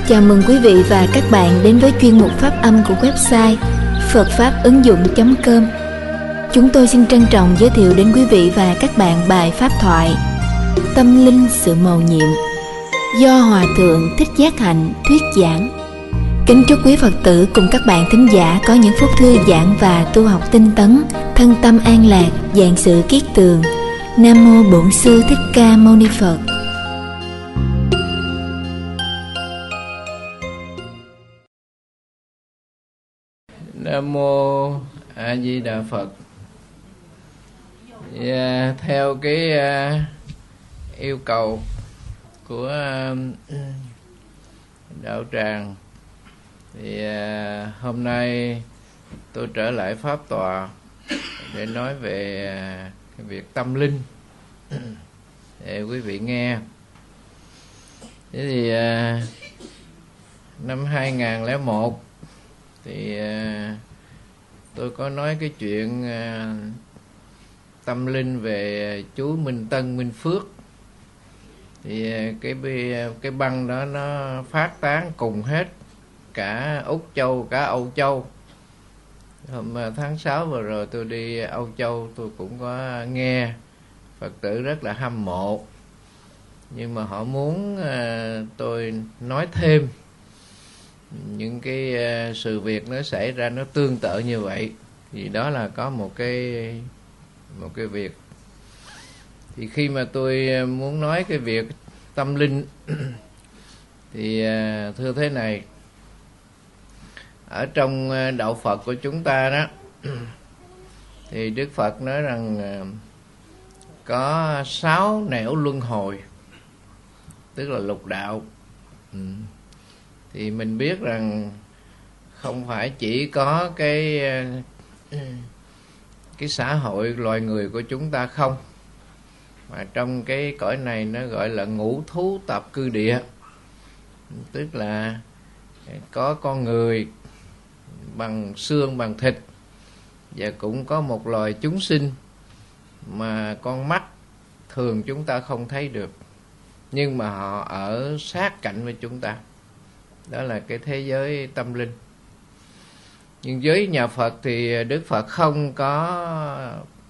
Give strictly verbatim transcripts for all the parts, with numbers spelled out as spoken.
Chào mừng quý vị và các bạn đến với chuyên mục pháp âm của website phật pháp ứng dụng chấm com. Chúng tôi xin trân trọng giới thiệu đến quý vị và các bạn bài pháp thoại Tâm linh sự mầu nhiệm do Hòa Thượng Thích Giác Hạnh thuyết giảng. Kính chúc quý Phật tử cùng các bạn thính giả có những phút thư giãn và tu học tinh tấn, thân tâm an lạc, vạn sự kiết tường. Nam mô Bổn Sư Thích Ca Mâu Ni Phật. Nam mô A Di Đà Phật. Yeah, theo cái uh, yêu cầu của uh, đạo tràng thì uh, hôm nay tôi trở lại pháp tọa để nói về uh, cái việc tâm linh để quý vị nghe. Thế thì uh, năm hai nghìn không trăm lẻ một thì uh, tôi có nói cái chuyện uh, tâm linh về chú Minh Tân Minh Phước. Thì uh, cái cái băng đó nó phát tán cùng hết cả Úc Châu, cả Âu Châu. Hôm uh, tháng sáu vừa rồi tôi đi Âu Châu, tôi cũng có nghe Phật tử rất là hâm mộ, nhưng mà họ muốn uh, tôi nói thêm những cái uh, sự việc nó xảy ra nó tương tự như vậy. Thì đó là có một cái một cái việc. Thì khi mà tôi uh, muốn nói cái việc tâm linh thì uh, thưa thế này, ở trong uh, đạo Phật của chúng ta đó thì Đức Phật nói rằng uh, có sáu nẻo luân hồi, tức là lục đạo. ừ. Thì mình biết rằng không phải chỉ có cái cái xã hội loài người của chúng ta không, mà trong cái cõi này nó gọi là ngũ thú tạp cư địa, tức là có con người bằng xương bằng thịt, và cũng có một loài chúng sinh mà con mắt thường chúng ta không thấy được, nhưng mà họ ở sát cạnh với chúng ta. Đó là cái thế giới tâm linh. Nhưng với nhà Phật thì Đức Phật không có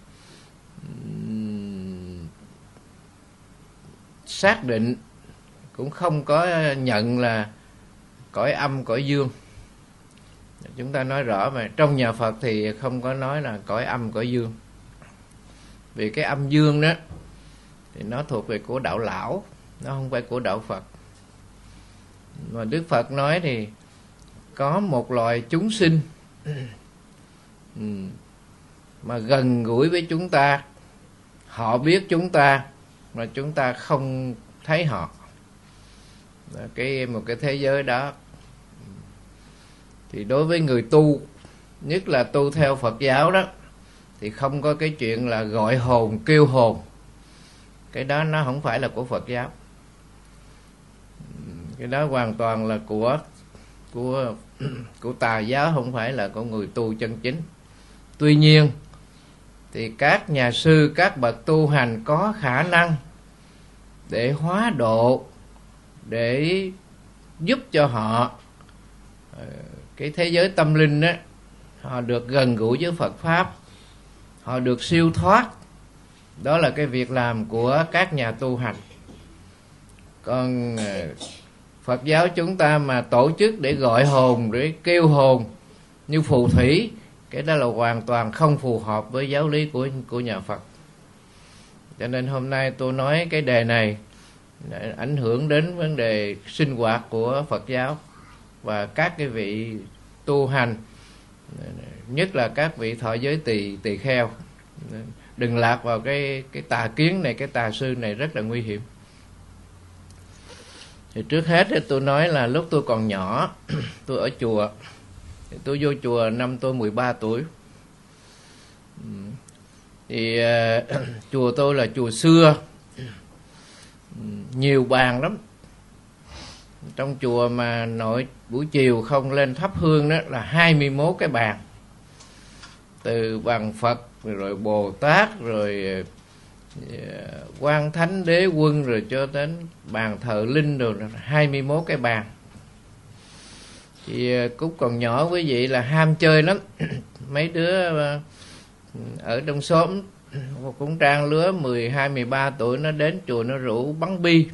xác định, cũng không có nhận là cõi âm, cõi dương. Chúng ta nói rõ mà trong nhà Phật thì không có nói là cõi âm, cõi dương. Vì cái âm dương đó thì nó thuộc về của đạo lão, nó không phải của đạo Phật. Mà Đức Phật nói thì có một loài chúng sinh mà gần gũi với chúng ta, họ biết chúng ta mà chúng ta không thấy họ. Cái một cái thế giới đó thì đối với người tu, nhất là tu theo Phật giáo đó, thì không có cái chuyện là gọi hồn, kêu hồn. Cái đó nó không phải là của Phật giáo. Cái đó hoàn toàn là của của của tà giáo, không phải là của người tu chân chính. Tuy nhiên thì các nhà sư, các bậc tu hành có khả năng để hóa độ, để giúp cho họ cái thế giới tâm linh đó, họ được gần gũi với Phật pháp, họ được siêu thoát. Đó là cái việc làm của các nhà tu hành. Còn Phật giáo chúng ta mà tổ chức để gọi hồn, để kêu hồn như phù thủy, cái đó là hoàn toàn không phù hợp với giáo lý của, của nhà Phật. Cho nên hôm nay tôi nói cái đề này để ảnh hưởng đến vấn đề sinh hoạt của Phật giáo và các cái vị tu hành, nhất là các vị thọ giới tỳ tỳ kheo. Đừng lạc vào cái cái tà kiến này, cái tà sư này rất là nguy hiểm. Thì trước hết thì tôi nói là lúc tôi còn nhỏ, tôi ở chùa. Thì tôi vô chùa năm tôi mười ba tuổi. Thì uh, chùa tôi là chùa xưa, nhiều bàn lắm. Trong chùa mà nội buổi chiều không lên thắp hương đó là hai mươi mốt cái bàn. Từ bàn Phật, rồi Bồ Tát, rồi Quan Thánh Đế Quân, rồi cho đến bàn thờ linh, rồi hai mươi mốt cái bàn. Thì Cúc còn nhỏ quý vị là ham chơi lắm. Mấy đứa ở trong xóm cũng trang lứa mười hai, mười ba tuổi, nó đến chùa nó rủ bắn bi.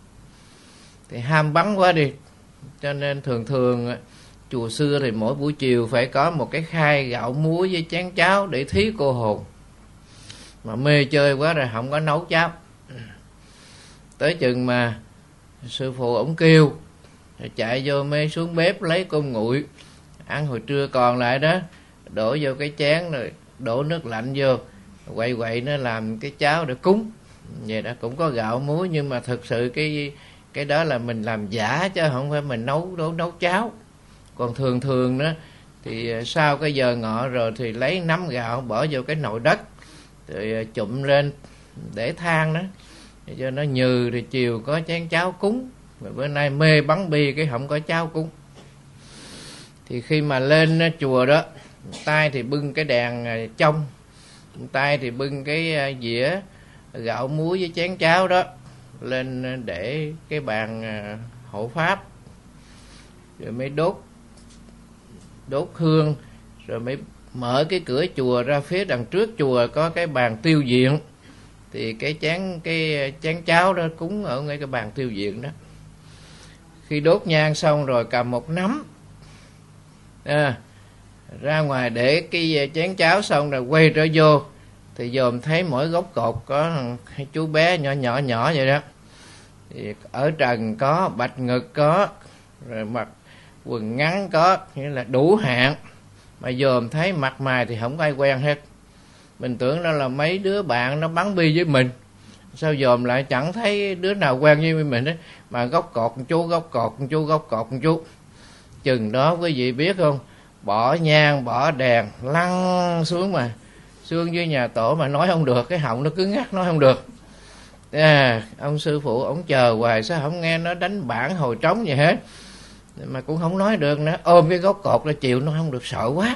Thì ham bắn quá đi, cho nên thường thường chùa xưa thì mỗi buổi chiều phải có một cái khay gạo muối với chén cháo để thí cô hồn. Mà mê chơi quá rồi không có nấu cháo. Tới chừng mà sư phụ ổng kêu, chạy vô mê xuống bếp lấy cơm nguội ăn hồi trưa còn lại đó, đổ vô cái chén rồi đổ nước lạnh vô, quậy quậy nó làm cái cháo để cúng. Vậy đó cũng có gạo muối, nhưng mà thực sự cái cái đó là mình làm giả chứ không phải mình nấu nấu nấu cháo. Còn thường thường đó thì sau cái giờ ngọ rồi thì lấy nắm gạo bỏ vô cái nồi đất rồi chụm lên để than đó cho nó nhừ, thì chiều có chén cháo cúng. Mà bữa nay mê bắn bi cái không có cháo cúng. Thì khi mà lên chùa đó, tay thì bưng cái đèn trong, tay thì bưng cái dĩa gạo muối với chén cháo đó lên để cái bàn hộ pháp, rồi mới đốt đốt hương, rồi mới mở cái cửa chùa ra. Phía đằng trước chùa có cái bàn tiêu diện, thì cái chén cái chén cháo đó cúng ở ngay cái bàn tiêu diện đó. Khi đốt nhang xong rồi cầm một nắm à, ra ngoài để cái chén cháo xong rồi quay trở vô, thì dòm thấy mỗi gốc cột có hai chú bé nhỏ nhỏ nhỏ vậy đó. Thì ở trần có, bạch ngực có, rồi mặc quần ngắn có, nghĩa là đủ hạn. Mà dòm thấy mặt mày thì không có ai quen hết. Mình tưởng đó là mấy đứa bạn nó bắn bi với mình, sao dòm lại chẳng thấy đứa nào quen với mình đó. Mà gốc cột một chú, gốc cột một chú, gốc cột một chú. Chừng đó quý vị biết không, bỏ nhang bỏ đèn lăn xuống, mà xuống dưới nhà tổ mà nói không được, cái họng nó cứng ngắc nói không được. À, ông sư phụ ổng chờ hoài sao không nghe nó đánh bản hồi trống gì hết, mà cũng không nói được nữa, ôm cái gốc cột là chịu nó không được, sợ quá.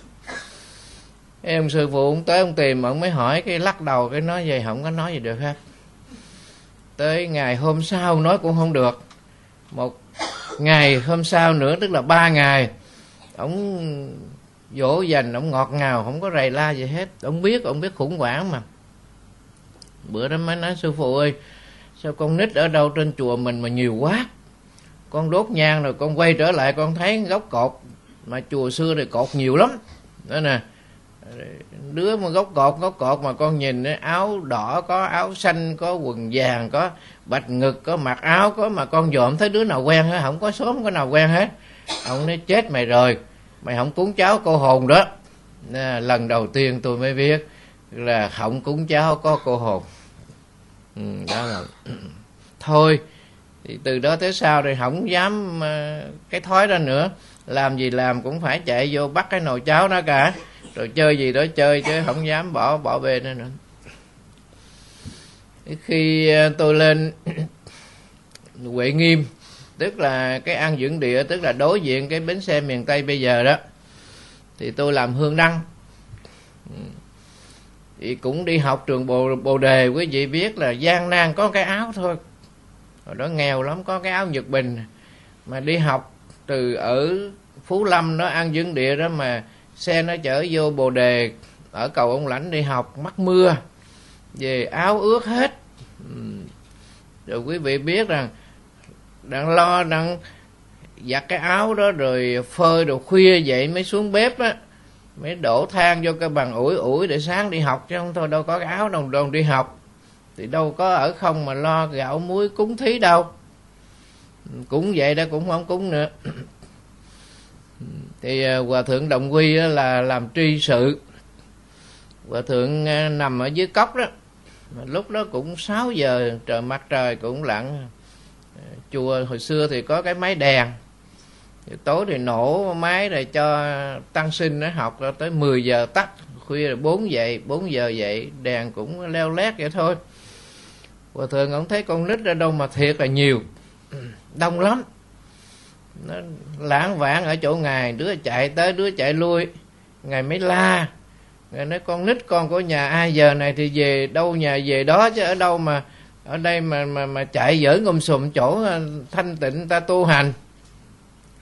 Cái ông sư phụ ông tới ông tìm, ông mới hỏi, cái lắc đầu cái nói vậy không có nói gì được hết. Tới ngày hôm sau nói cũng không được, một ngày hôm sau nữa tức là ba ngày ông dỗ dành, ông ngọt ngào, không có rầy la gì hết. Ông biết, ông biết khủng hoảng mà. Bữa đó mới nói, sư phụ ơi, sao con nít ở đâu trên chùa mình mà nhiều quá, con đốt nhang rồi con quay trở lại con thấy gốc cột, mà chùa xưa thì cột nhiều lắm đó nè. Đứa mà gốc cột gốc cột mà con nhìn áo đỏ có, áo xanh có, quần vàng có, bạch ngực có, mặc áo có, mà con dòm thấy đứa nào quen hết, không có số không có nào quen hết. Ông nói chết mày rồi, mày không cúng cháo cô hồn đó. À, lần đầu tiên tôi mới biết là không cúng cháo có cô hồn. Ừ, đó là thôi thì từ đó tới sau thì không dám uh, cái thói đó nữa. Làm gì làm cũng phải chạy vô bắt cái nồi cháo đó cả, rồi chơi gì đó chơi, chứ không dám bỏ bỏ bê nữa nữa. Khi tôi lên Huệ Nghiêm, tức là cái An Dưỡng Địa, tức là đối diện cái bến xe miền Tây bây giờ đó, thì tôi làm hương đăng. Thì cũng đi học trường Bồ, Bồ Đề, quý vị biết là gian nan có cái áo thôi. Hồi đó nghèo lắm, có cái áo Nhật Bình. Mà đi học từ ở Phú Lâm đó, An Dưỡng Địa đó, mà xe nó chở vô Bồ Đề, ở cầu Ông Lãnh đi học, mắc mưa, về áo ướt hết. Rồi quý vị biết rằng đang lo, đang giặt cái áo đó, rồi phơi đồ khuya dậy mới xuống bếp á, mới đổ than vô cái bàn ủi ủi để sáng đi học, chứ không thôi đâu có cái áo đồng đồng đi học. Thì đâu có ở không mà lo gạo muối cúng thí đâu. Cúng vậy đó cũng không cúng nữa. Thì Hòa Thượng Đồng Quy là làm tri sự. Hòa Thượng nằm ở dưới cốc đó, mà lúc đó cũng sáu giờ, trời mặt trời cũng lặn. Chùa hồi xưa thì có cái máy đèn, thì tối thì nổ máy rồi cho tăng sinh nó học rồi tới mười giờ tắt, khuya rồi bốn dậy, bốn giờ dậy, đèn cũng leo lét vậy thôi. Hòa Thượng ông thấy con nít ở đâu mà thiệt là nhiều, đông lắm. Nó lãng vãng ở chỗ Ngài, đứa chạy tới đứa chạy lui. Ngài mới la, Ngài nói con nít con của nhà ai giờ này thì về đâu nhà về đó, chứ ở đâu mà ở đây mà mà mà chạy giỡn ngùm sùm chỗ thanh tịnh ta tu hành.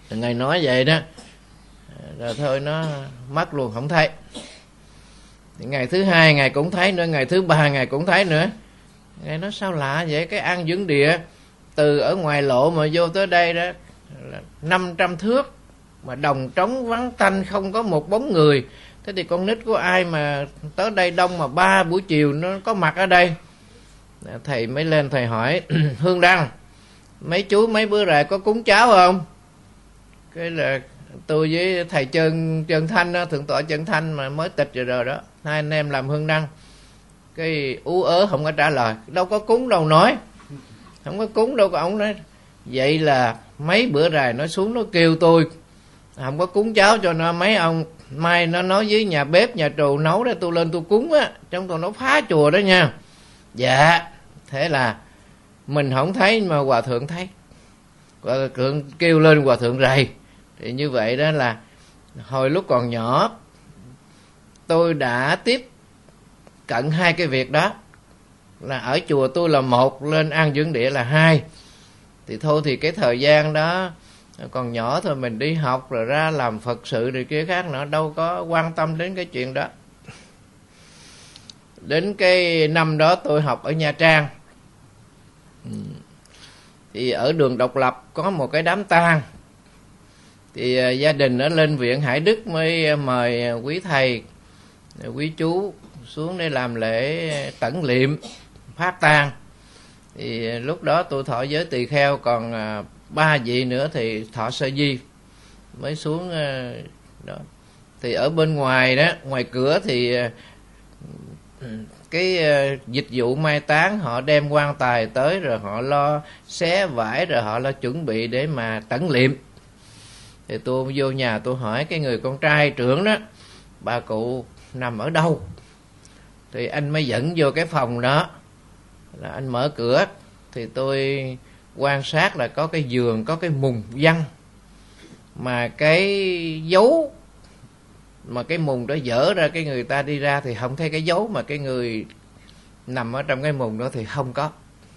Ngài nói vậy đó, rồi thôi nó mất luôn, không thấy. Thì ngày thứ hai Ngài cũng thấy nữa, ngày thứ ba Ngài cũng thấy nữa. Ngài nói sao lạ vậy, cái An Dưỡng Địa từ ở ngoài lộ mà vô tới đây đó là năm trăm thước, mà đồng trống vắng tanh, không có một bóng người. Thế thì con nít của ai mà tới đây đông mà ba buổi chiều nó có mặt ở đây? Thầy mới lên thầy hỏi Hương Đăng, mấy chú mấy bữa rày có cúng cháo không? Cái là tôi với thầy Trơn Trơn Thanh đó, thượng tọa Trơn Thanh mà mới tịch rồi rồi đó, hai anh em làm Hương Đăng. Cái ú ớ không có trả lời, đâu có cúng đâu, nói không có cúng đâu. Ông nói vậy là mấy bữa rày nó xuống nó kêu tôi không có cúng cháo cho nó, mấy ông mai nó nói với nhà bếp nhà trù nấu để tôi lên tôi cúng á, trong tôi nó phá chùa đó nha. Dạ, thế là mình không thấy mà hòa thượng thấy, hòa thượng kêu lên hòa thượng rầy. Thì như vậy đó là hồi lúc còn nhỏ tôi đã tiếp cận hai cái việc đó, là ở chùa tôi là một, lên An Dưỡng Địa là hai. Thì thôi thì cái thời gian đó còn nhỏ thôi, mình đi học rồi ra làm Phật sự rồi kia khác nữa, đâu có quan tâm đến cái chuyện đó. Đến cái năm đó tôi học ở Nha Trang, thì ở đường Độc Lập có một cái đám tang. Thì uh, gia đình ở lên viện Hải Đức mới mời quý thầy quý chú xuống để làm lễ tẩn liệm phát tang. Thì uh, lúc đó tôi thọ giới tỳ kheo, còn uh, ba vị nữa thì thọ sơ di mới xuống uh, đó. Thì ở bên ngoài đó, ngoài cửa thì uh, cái uh, dịch vụ mai táng họ đem quan tài tới, rồi họ lo xé vải, rồi họ lo chuẩn bị để mà tẩn liệm. Thì tôi vô nhà tôi hỏi cái người con trai trưởng đó, bà cụ nằm ở đâu? Thì anh mới dẫn vô cái phòng đó, là anh mở cửa. Thì tôi quan sát là có cái giường, có cái mùng văng, mà cái dấu mà cái mùng đó dở ra, cái người ta đi ra thì không thấy cái dấu, mà cái người nằm ở trong cái mùng đó thì không có.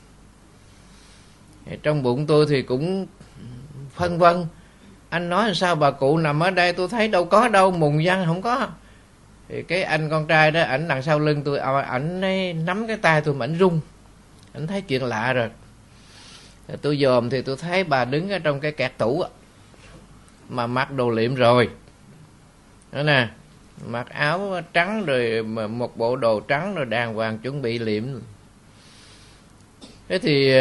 Trong bụng tôi thì cũng phân vân, anh nói sao bà cụ nằm ở đây, tôi thấy đâu có đâu, mùng văng không có. Thì cái anh con trai đó, ảnh đằng sau lưng tôi, ảnh nắm cái tay tôi mà ảnh rung, ảnh thấy chuyện lạ rồi. Tôi dòm thì tôi thấy bà đứng ở trong cái kẹt tủ, mà mặc đồ liệm rồi đó nè, mặc áo trắng rồi một bộ đồ trắng rồi đàng hoàng chuẩn bị liệm. Thế thì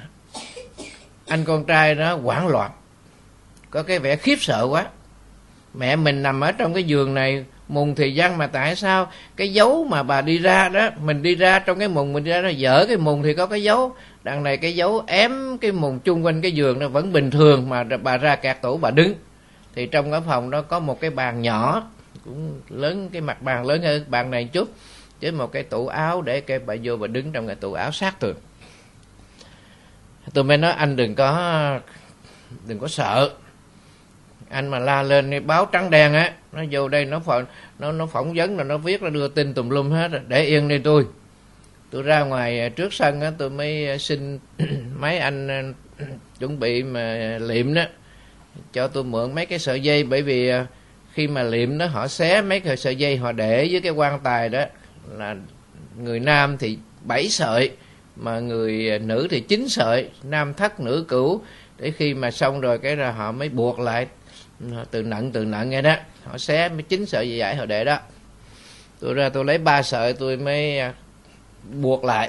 anh con trai đó hoảng loạn, có cái vẻ khiếp sợ quá. Mẹ mình nằm ở trong cái giường này, mùng thì văng, mà tại sao cái dấu mà bà đi ra đó, mình đi ra trong cái mùng, mình đi ra nó dở cái mùng thì có cái dấu, đằng này cái dấu ém cái mùng chung quanh cái giường nó vẫn bình thường, mà bà ra kẹt tủ bà đứng. Thì trong cái phòng đó có một cái bàn nhỏ, cũng lớn, cái mặt bàn lớn hơn bàn này chút, với một cái tủ áo để cái bà vô bà đứng trong cái tủ áo sát tường. Tôi mới nói anh đừng có đừng có sợ, anh mà la lên báo trắng đen á, nó vô đây nó phỏng nó nó phỏng vấn rồi nó viết, nó đưa tin tùm lum hết, để yên đi. tôi tôi ra ngoài trước sân á, tôi mới xin mấy anh chuẩn bị mà liệm đó cho tôi mượn mấy cái sợi dây, bởi vì khi mà liệm đó họ xé mấy cái sợi dây họ để với cái quan tài đó, là người nam thì bảy sợi mà người nữ thì chín sợi, nam thất nữ cửu, để khi mà xong rồi cái là họ mới buộc lại từ nặng từ nặng vậy đó, họ xé mới chín sợi dây dải họ để đó. Tôi ra tôi lấy ba sợi tôi mới buộc lại,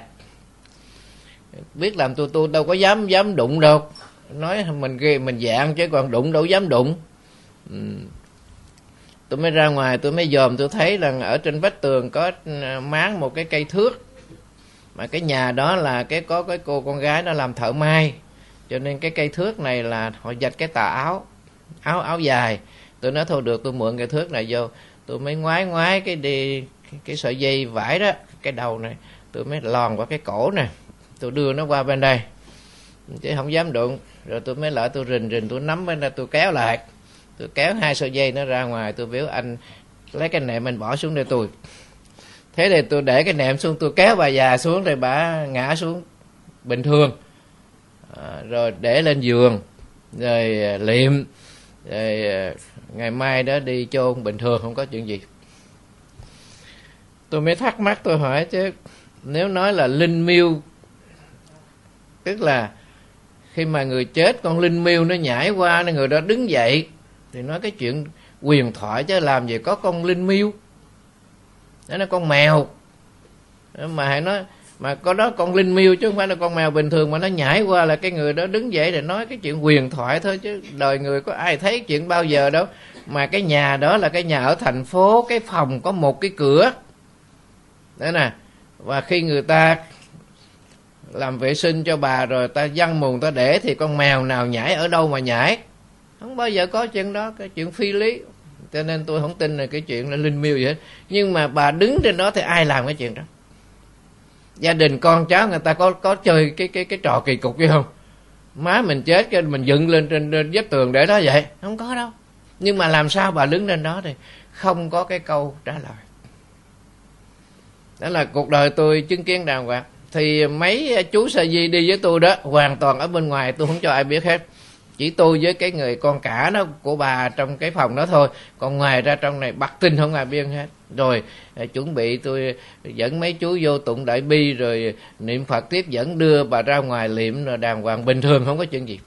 biết làm tôi tôi đâu có dám dám đụng đâu, nói mình ghê mình dạng chứ còn đụng đâu dám đụng. ừ. Tôi mới ra ngoài tôi mới dòm, tôi thấy là ở trên vách tường có máng một cái cây thước, mà cái nhà đó là cái có cái cô con gái đó làm thợ may, cho nên cái cây thước này là họ dạch cái tà áo áo áo dài. Tôi nói thôi được, tôi mượn cái thước này vô, tôi mới ngoái ngoái cái đi cái, cái sợi dây vải đó, cái đầu này tôi mới lòn qua cái cổ nè, tôi đưa nó qua bên đây chứ không dám đụng. Rồi tôi mới lại tôi rình rình tôi nắm bên đây, tôi kéo lại, tôi kéo hai sợi dây nó ra ngoài. Tôi biểu anh lấy cái nệm mình bỏ xuống đây tôi. Thế thì tôi để cái nệm xuống, tôi kéo bà già xuống, rồi bà ngã xuống bình thường, à, rồi để lên giường rồi liệm. rồi ngày mai đó đi chôn bình thường, không có chuyện gì. Tôi mới thắc mắc, tôi hỏi chứ nếu nói là linh miêu, tức là khi mà người chết con linh miêu nó nhảy qua nên người đó đứng dậy, thì nói cái chuyện huyền thoại chứ làm gì có con linh miêu, đó là con mèo. Mà hãy nói mà có đó con linh miêu chứ không phải là con mèo bình thường, mà nó nhảy qua là cái người đó đứng dậy để nói cái chuyện huyền thoại thôi, chứ đời người có ai thấy chuyện bao giờ đâu. Mà cái nhà đó là cái nhà ở thành phố, cái phòng có một cái cửa đó nè, và khi người ta làm vệ sinh cho bà rồi ta văng mùng ta để, thì con mèo nào nhảy ở đâu mà nhảy, không bao giờ có chuyện đó, cái chuyện phi lý. Cho nên tôi không tin là cái chuyện là linh miêu gì hết. Nhưng mà bà đứng trên đó thì ai làm cái chuyện đó? Gia đình con cháu người ta có có chơi cái cái cái trò kỳ cục chứ không? Má mình chết cái mình dựng lên trên, trên vách tường để đó vậy, không có đâu. Nhưng mà làm sao bà đứng lên đó thì không có cái câu trả lời. Đó là cuộc đời tôi chứng kiến đàng hoàng. Thì mấy chú sa di đi với tôi đó hoàn toàn ở bên ngoài, tôi không cho ai biết hết. Chỉ tôi với cái người con cả đó của bà trong cái phòng đó thôi. Còn ngoài ra trong này bặt tinh không ai biết hết. Rồi chuẩn bị tôi dẫn mấy chú vô tụng đại bi, rồi niệm Phật tiếp dẫn đưa bà ra ngoài liệm, rồi đàng hoàng bình thường, không có chuyện gì.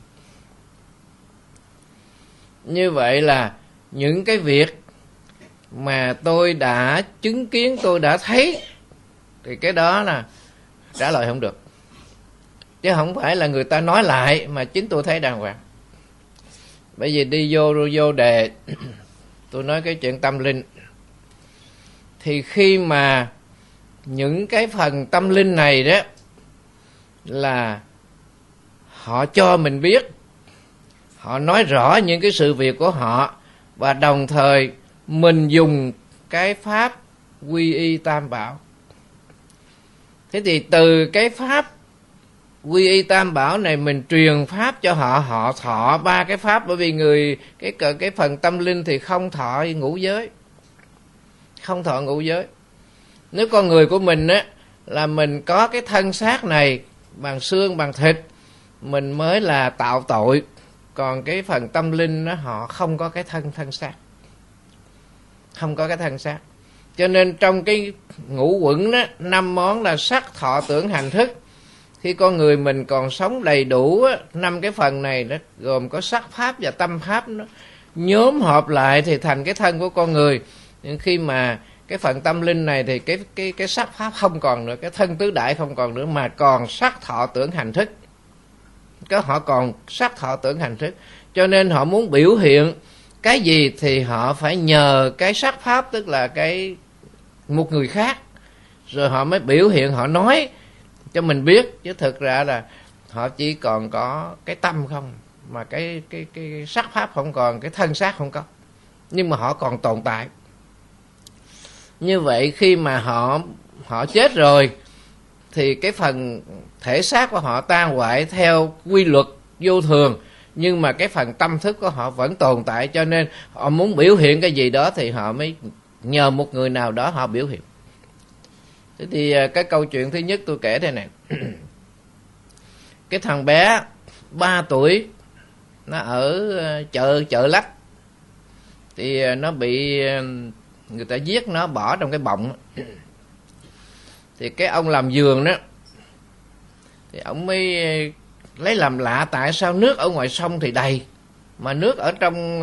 Như vậy là những cái việc mà tôi đã chứng kiến, tôi đã thấy, thì cái đó là trả lời không được. Chứ không phải là người ta nói lại, mà chính tôi thấy đàng hoàng. Bởi vì đi vô vô đề tôi nói cái chuyện tâm linh, thì khi mà những cái phần tâm linh này đó là họ cho mình biết, họ nói rõ những cái sự việc của họ, và đồng thời mình dùng cái pháp quy y tam bảo. Thế thì từ cái pháp quy y tam bảo này mình truyền pháp cho họ, họ thọ ba cái pháp. Bởi vì người cái cái phần tâm linh thì không thọ ngũ giới, không thọ ngũ giới. Nếu con người của mình á là mình có cái thân xác này bằng xương bằng thịt, mình mới là tạo tội. Còn cái phần tâm linh đó họ không có cái thân thân xác, không có cái thân xác. Cho nên trong cái ngũ uẩn đó, năm món là sắc thọ tưởng hành thức. Khi con người mình còn sống đầy đủ á, năm cái phần này đó gồm có sắc pháp và tâm pháp, nó nhóm họp lại thì thành cái thân của con người. Nhưng khi mà cái phần tâm linh này thì cái cái cái sắc pháp không còn nữa, cái thân tứ đại không còn nữa, mà còn sắc thọ tưởng hành thức. Có họ còn sắc thọ tưởng hành thức. Cho nên họ muốn biểu hiện cái gì thì họ phải nhờ cái sắc pháp, tức là cái một người khác, rồi họ mới biểu hiện, họ nói cho mình biết. Chứ thực ra là họ chỉ còn có cái tâm không, mà cái cái cái sắc pháp không còn, cái thân xác không có, nhưng mà họ còn tồn tại. Như vậy khi mà họ họ chết rồi thì cái phần thể xác của họ tan hoại theo quy luật vô thường, nhưng mà cái phần tâm thức của họ vẫn tồn tại. Cho nên họ muốn biểu hiện cái gì đó thì họ mới nhờ một người nào đó họ biểu hiện. Thế thì cái câu chuyện thứ nhất tôi kể đây này. Cái thằng bé ba tuổi, nó ở chợ chợ Lách, thì nó bị người ta giết nó, bỏ trong cái bọng. Thì cái ông làm vườn đó, thì ông mới lấy làm lạ tại sao nước ở ngoài sông thì đầy, mà nước ở trong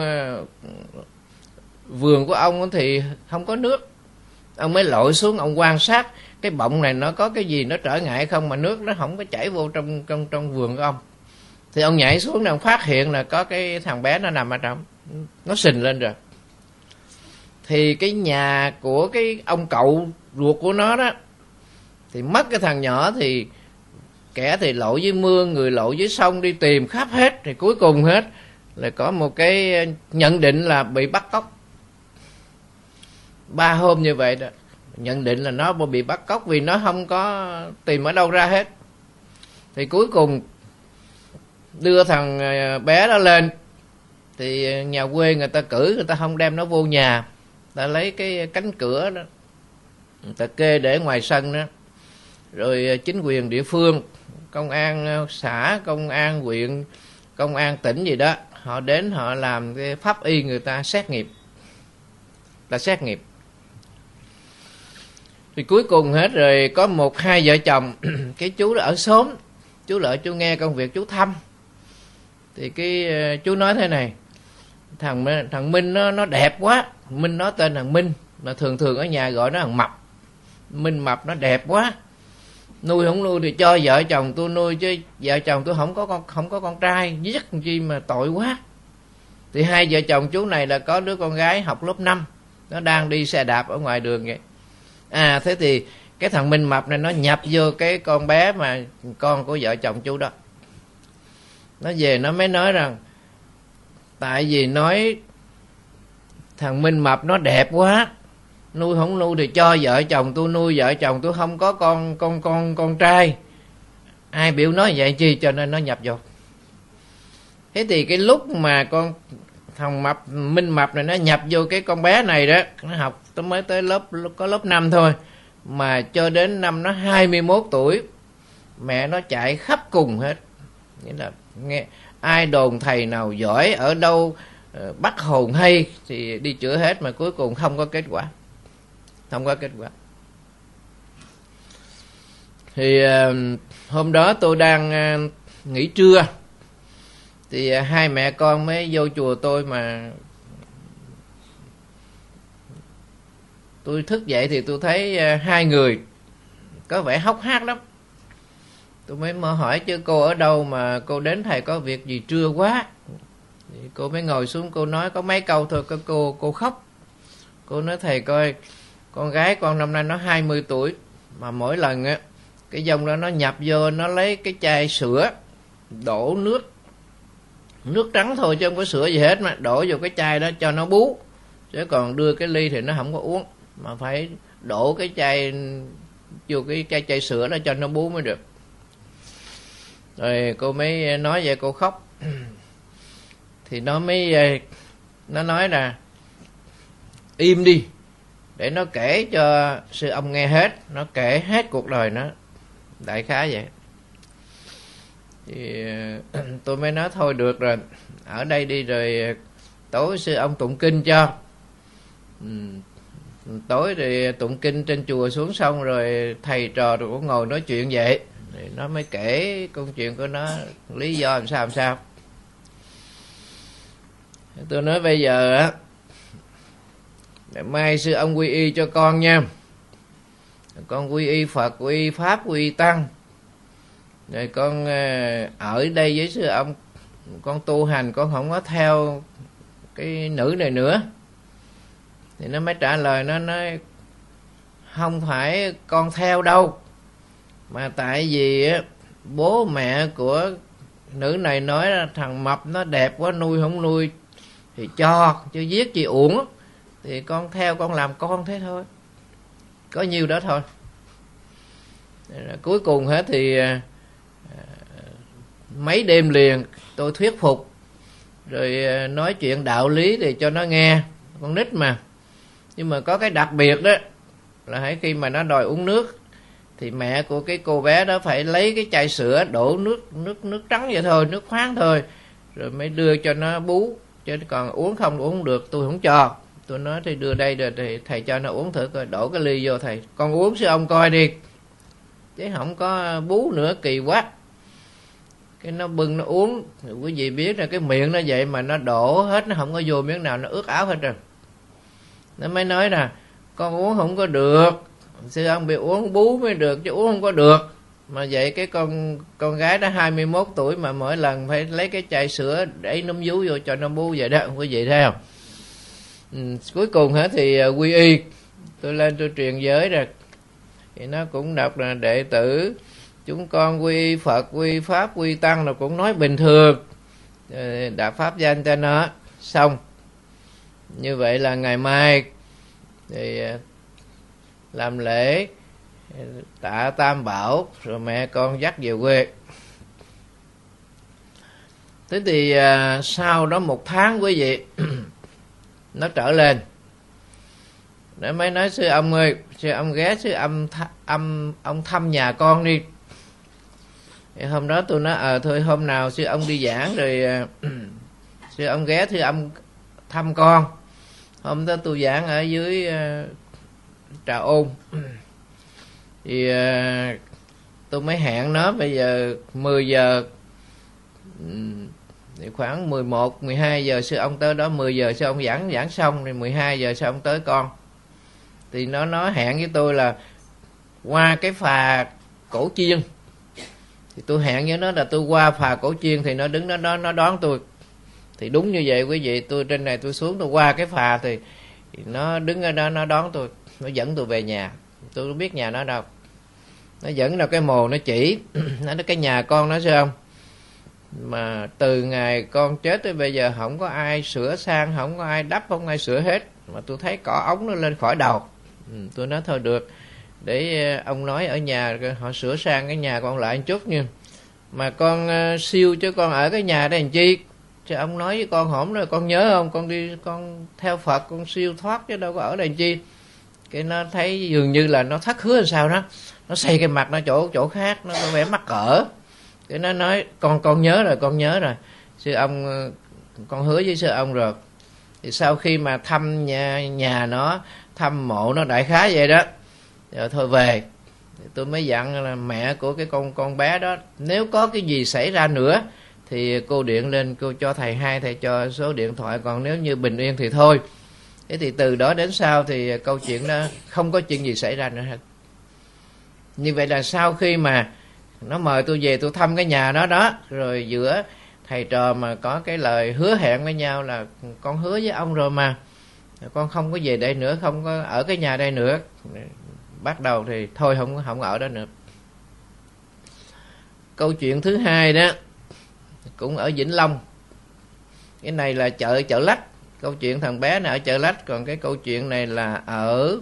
vườn của ông thì không có nước. Ông mới lội xuống, ông quan sát cái bọng này nó có cái gì nó trở ngại không, mà nước nó không có chảy vô trong trong trong vườn của ông. Thì ông nhảy xuống, ông phát hiện là có cái thằng bé nó nằm ở trong, nó sình lên rồi. Thì cái nhà của cái ông cậu ruột của nó đó thì mất cái thằng nhỏ, thì kẻ thì lội dưới mương, người lội dưới sông đi tìm khắp hết. Thì cuối cùng hết là có một cái nhận định là bị bắt cóc. Ba hôm như vậy đó, nhận định là nó bị bắt cóc vì nó không có tìm ở đâu ra hết. Thì cuối cùng đưa thằng bé đó lên, thì nhà quê người ta cử, người ta không đem nó vô nhà, ta lấy cái cánh cửa đó, người ta kê để ngoài sân đó. Rồi chính quyền địa phương, công an xã, công an huyện, công an tỉnh gì đó, họ đến họ làm cái pháp y, người ta xét nghiệp, là xét nghiệp. Thì cuối cùng hết rồi có một hai vợ chồng cái chú đó ở xóm, chú lợi chú nghe công việc chú thăm. Thì cái chú nói thế này: thằng thằng Minh nó nó đẹp quá. Minh nó tên thằng Minh, mà thường thường ở nhà gọi nó thằng Mập. Minh Mập nó đẹp quá, nuôi không nuôi thì cho vợ chồng tôi nuôi, chứ vợ chồng tôi không có con không có con trai, giết chi mà tội quá. Thì hai vợ chồng chú này là có đứa con gái học lớp năm, nó đang đi xe đạp ở ngoài đường vậy. À thế thì cái thằng Minh Mập này nó nhập vô cái con bé mà con của vợ chồng chú đó. Nó về nó mới nói rằng tại vì nói thằng Minh Mập nó đẹp quá, nuôi không nuôi thì cho vợ chồng tôi nuôi, vợ chồng tôi không có con con con con trai. Ai biểu nói vậy chi, cho nên nó nhập vô. Thế thì cái lúc mà con thằng Mập Minh Mập này nó nhập vô cái con bé này đó, nó học nó mới tới lớp có lớp năm thôi, mà cho đến năm nó hai mươi mốt tuổi mẹ nó chạy khắp cùng hết. Nghĩa là nghe ai đồn thầy nào giỏi ở đâu uh, bắt hồn hay thì đi chữa hết, mà cuối cùng không có kết quả, không có kết quả. Thì uh, hôm đó tôi đang uh, nghỉ trưa, thì uh, hai mẹ con mới vô chùa tôi, mà tôi thức dậy thì tôi thấy uh, hai người có vẻ hốc hác lắm. Tôi mới mở hỏi chứ cô ở đâu mà cô đến thầy có việc gì trưa quá. Thì cô mới ngồi xuống, cô nói có mấy câu thôi, có cô cô khóc. Cô nói thầy coi, con gái con năm nay nó hai mươi tuổi, mà mỗi lần á cái dòng đó nó nhập vô, nó lấy cái chai sữa đổ nước nước trắng thôi chứ không có sữa gì hết, mà đổ vô cái chai đó cho nó bú, chứ còn đưa cái ly thì nó không có uống, mà phải đổ cái chai vô cái chai chai sữa đó cho nó bú mới được. Rồi cô mới nói vậy, cô khóc. Thì nó mới nó nói là im đi để nó kể cho sư ông nghe hết. Nó kể hết cuộc đời nó, đại khái vậy. Thì tôi mới nói thôi được rồi, ở đây đi, rồi tối sư ông tụng kinh cho. ừ. Tối thì tụng kinh trên chùa xuống xong rồi thầy trò rồi cũng ngồi nói chuyện vậy. Thì nó mới kể câu chuyện của nó, lý do làm sao làm sao. Tôi nói bây giờ á, mai sư ông quy y cho con nha, con quy y Phật, quy y Pháp, quy y Tăng, rồi con ở đây với sư ông, con tu hành, con không có theo cái nữ này nữa. Thì nó mới trả lời, nó nói không phải con theo đâu, mà tại vì á, bố mẹ của nữ này nói là thằng Mập nó đẹp quá, nuôi không nuôi thì cho, chứ giết chị uổng, thì con theo, con làm con thế thôi, có nhiêu đó thôi. Cuối cùng hết thì à, mấy đêm liền tôi thuyết phục, rồi à, nói chuyện đạo lý để cho nó nghe, con nít mà. Nhưng mà có cái đặc biệt đó là hãy khi mà nó đòi uống nước thì mẹ của cái cô bé đó phải lấy cái chai sữa đổ nước nước nước trắng vậy thôi, nước khoáng thôi, rồi mới đưa cho nó bú, chứ còn uống không uống được tôi không cho. Tôi nói thì đưa đây rồi thì thầy cho nó uống thử coi, đổ cái ly vô thầy, con uống sư ông coi đi, chứ không có bú nữa, kỳ quá. Cái nó bưng nó uống, thì quý vị biết là cái miệng nó vậy mà nó đổ hết, nó không có vô miếng nào, nó ướt áo hết rồi. Nó mới nói là con uống không có được, sư ông bị uống bú mới được, chứ uống không có được. Mà vậy cái con con gái đó hai mươi mốt tuổi mà mỗi lần phải lấy cái chai sữa để núm vú vô cho nó bú vậy đó, quý vị thấy không? Ừ, cuối cùng hả thì uh, quy y, tôi lên tôi truyền giới rồi, thì nó cũng đọc là đệ tử chúng con quy y Phật, quy y Pháp, quy y Tăng, nó cũng nói bình thường, đã pháp danh cho nó xong. Như vậy là ngày mai thì uh, làm lễ tạ Tam Bảo, rồi mẹ con dắt về quê. Thế thì à, sau đó một tháng quý vị nó trở lên, nó mới nói sư ông ơi, sư ông ghé sư âm th âm ông thăm nhà con đi. Thì hôm đó tôi nói ờ à, thôi hôm nào sư ông đi giảng rồi à, sư ông ghé thưa ông thăm con. Hôm đó tôi giảng ở dưới uh, Trà Ôn thì uh, tôi mới hẹn nó bây giờ mười giờ, thì khoảng mười một, mười hai giờ sư ông tới đó. Mười giờ sư ông giảng giảng xong thì mười hai giờ sư ông tới con. Thì nó nó hẹn với tôi là qua cái phà Cổ Chiên. Thì tôi hẹn với nó là tôi qua phà Cổ Chiên, thì nó đứng đó nó, nó đón tôi. Thì đúng như vậy quý vị, tôi trên này tôi xuống tôi qua cái phà thì, thì nó đứng ở đó nó đón tôi, nó dẫn tôi về nhà. Tôi không biết nhà nó đâu, nó dẫn ra cái mồ nó chỉ nó nói cái nhà con nó sao không, mà từ ngày con chết tới bây giờ không có ai sửa sang, không có ai đắp, không ai sửa hết, mà tôi thấy cỏ ống nó lên khỏi đầu. Ừ, tôi nói thôi được, để ông nói ở nhà họ sửa sang cái nhà con lại một chút nha, mà con uh, siêu chứ con ở cái nhà đây làm chi. Chứ ông nói với con hổm rồi, con nhớ không, con đi con theo Phật con siêu thoát chứ đâu có ở đây làm chi. Cái nó thấy dường như là nó thất hứa làm sao đó, nó xây cái mặt nó chỗ chỗ khác, nó có vẻ mắc cỡ. Cái nó nói con con nhớ rồi, con nhớ rồi sư ông, con hứa với sư ông rồi. Thì sau khi mà thăm nhà, nhà nó, thăm mộ nó đại khái vậy đó, rồi thôi về. Thì tôi mới dặn là mẹ của cái con con bé đó, nếu có cái gì xảy ra nữa thì cô điện lên, cô cho thầy hai, thầy cho số điện thoại, còn nếu như bình yên thì thôi. Thế thì từ đó đến sau thì câu chuyện đó không có chuyện gì xảy ra nữa hết. Như vậy là sau khi mà nó mời tôi về tôi thăm cái nhà đó đó, rồi giữa thầy trò mà có cái lời hứa hẹn với nhau là con hứa với ông rồi mà, con không có về đây nữa, không có ở cái nhà đây nữa. Bắt đầu thì thôi không không ở đó nữa. Câu chuyện thứ hai đó cũng ở Vĩnh Long. Cái này là chợ chợ Lách. Câu chuyện thằng bé này ở chợ Lách, còn cái câu chuyện này là ở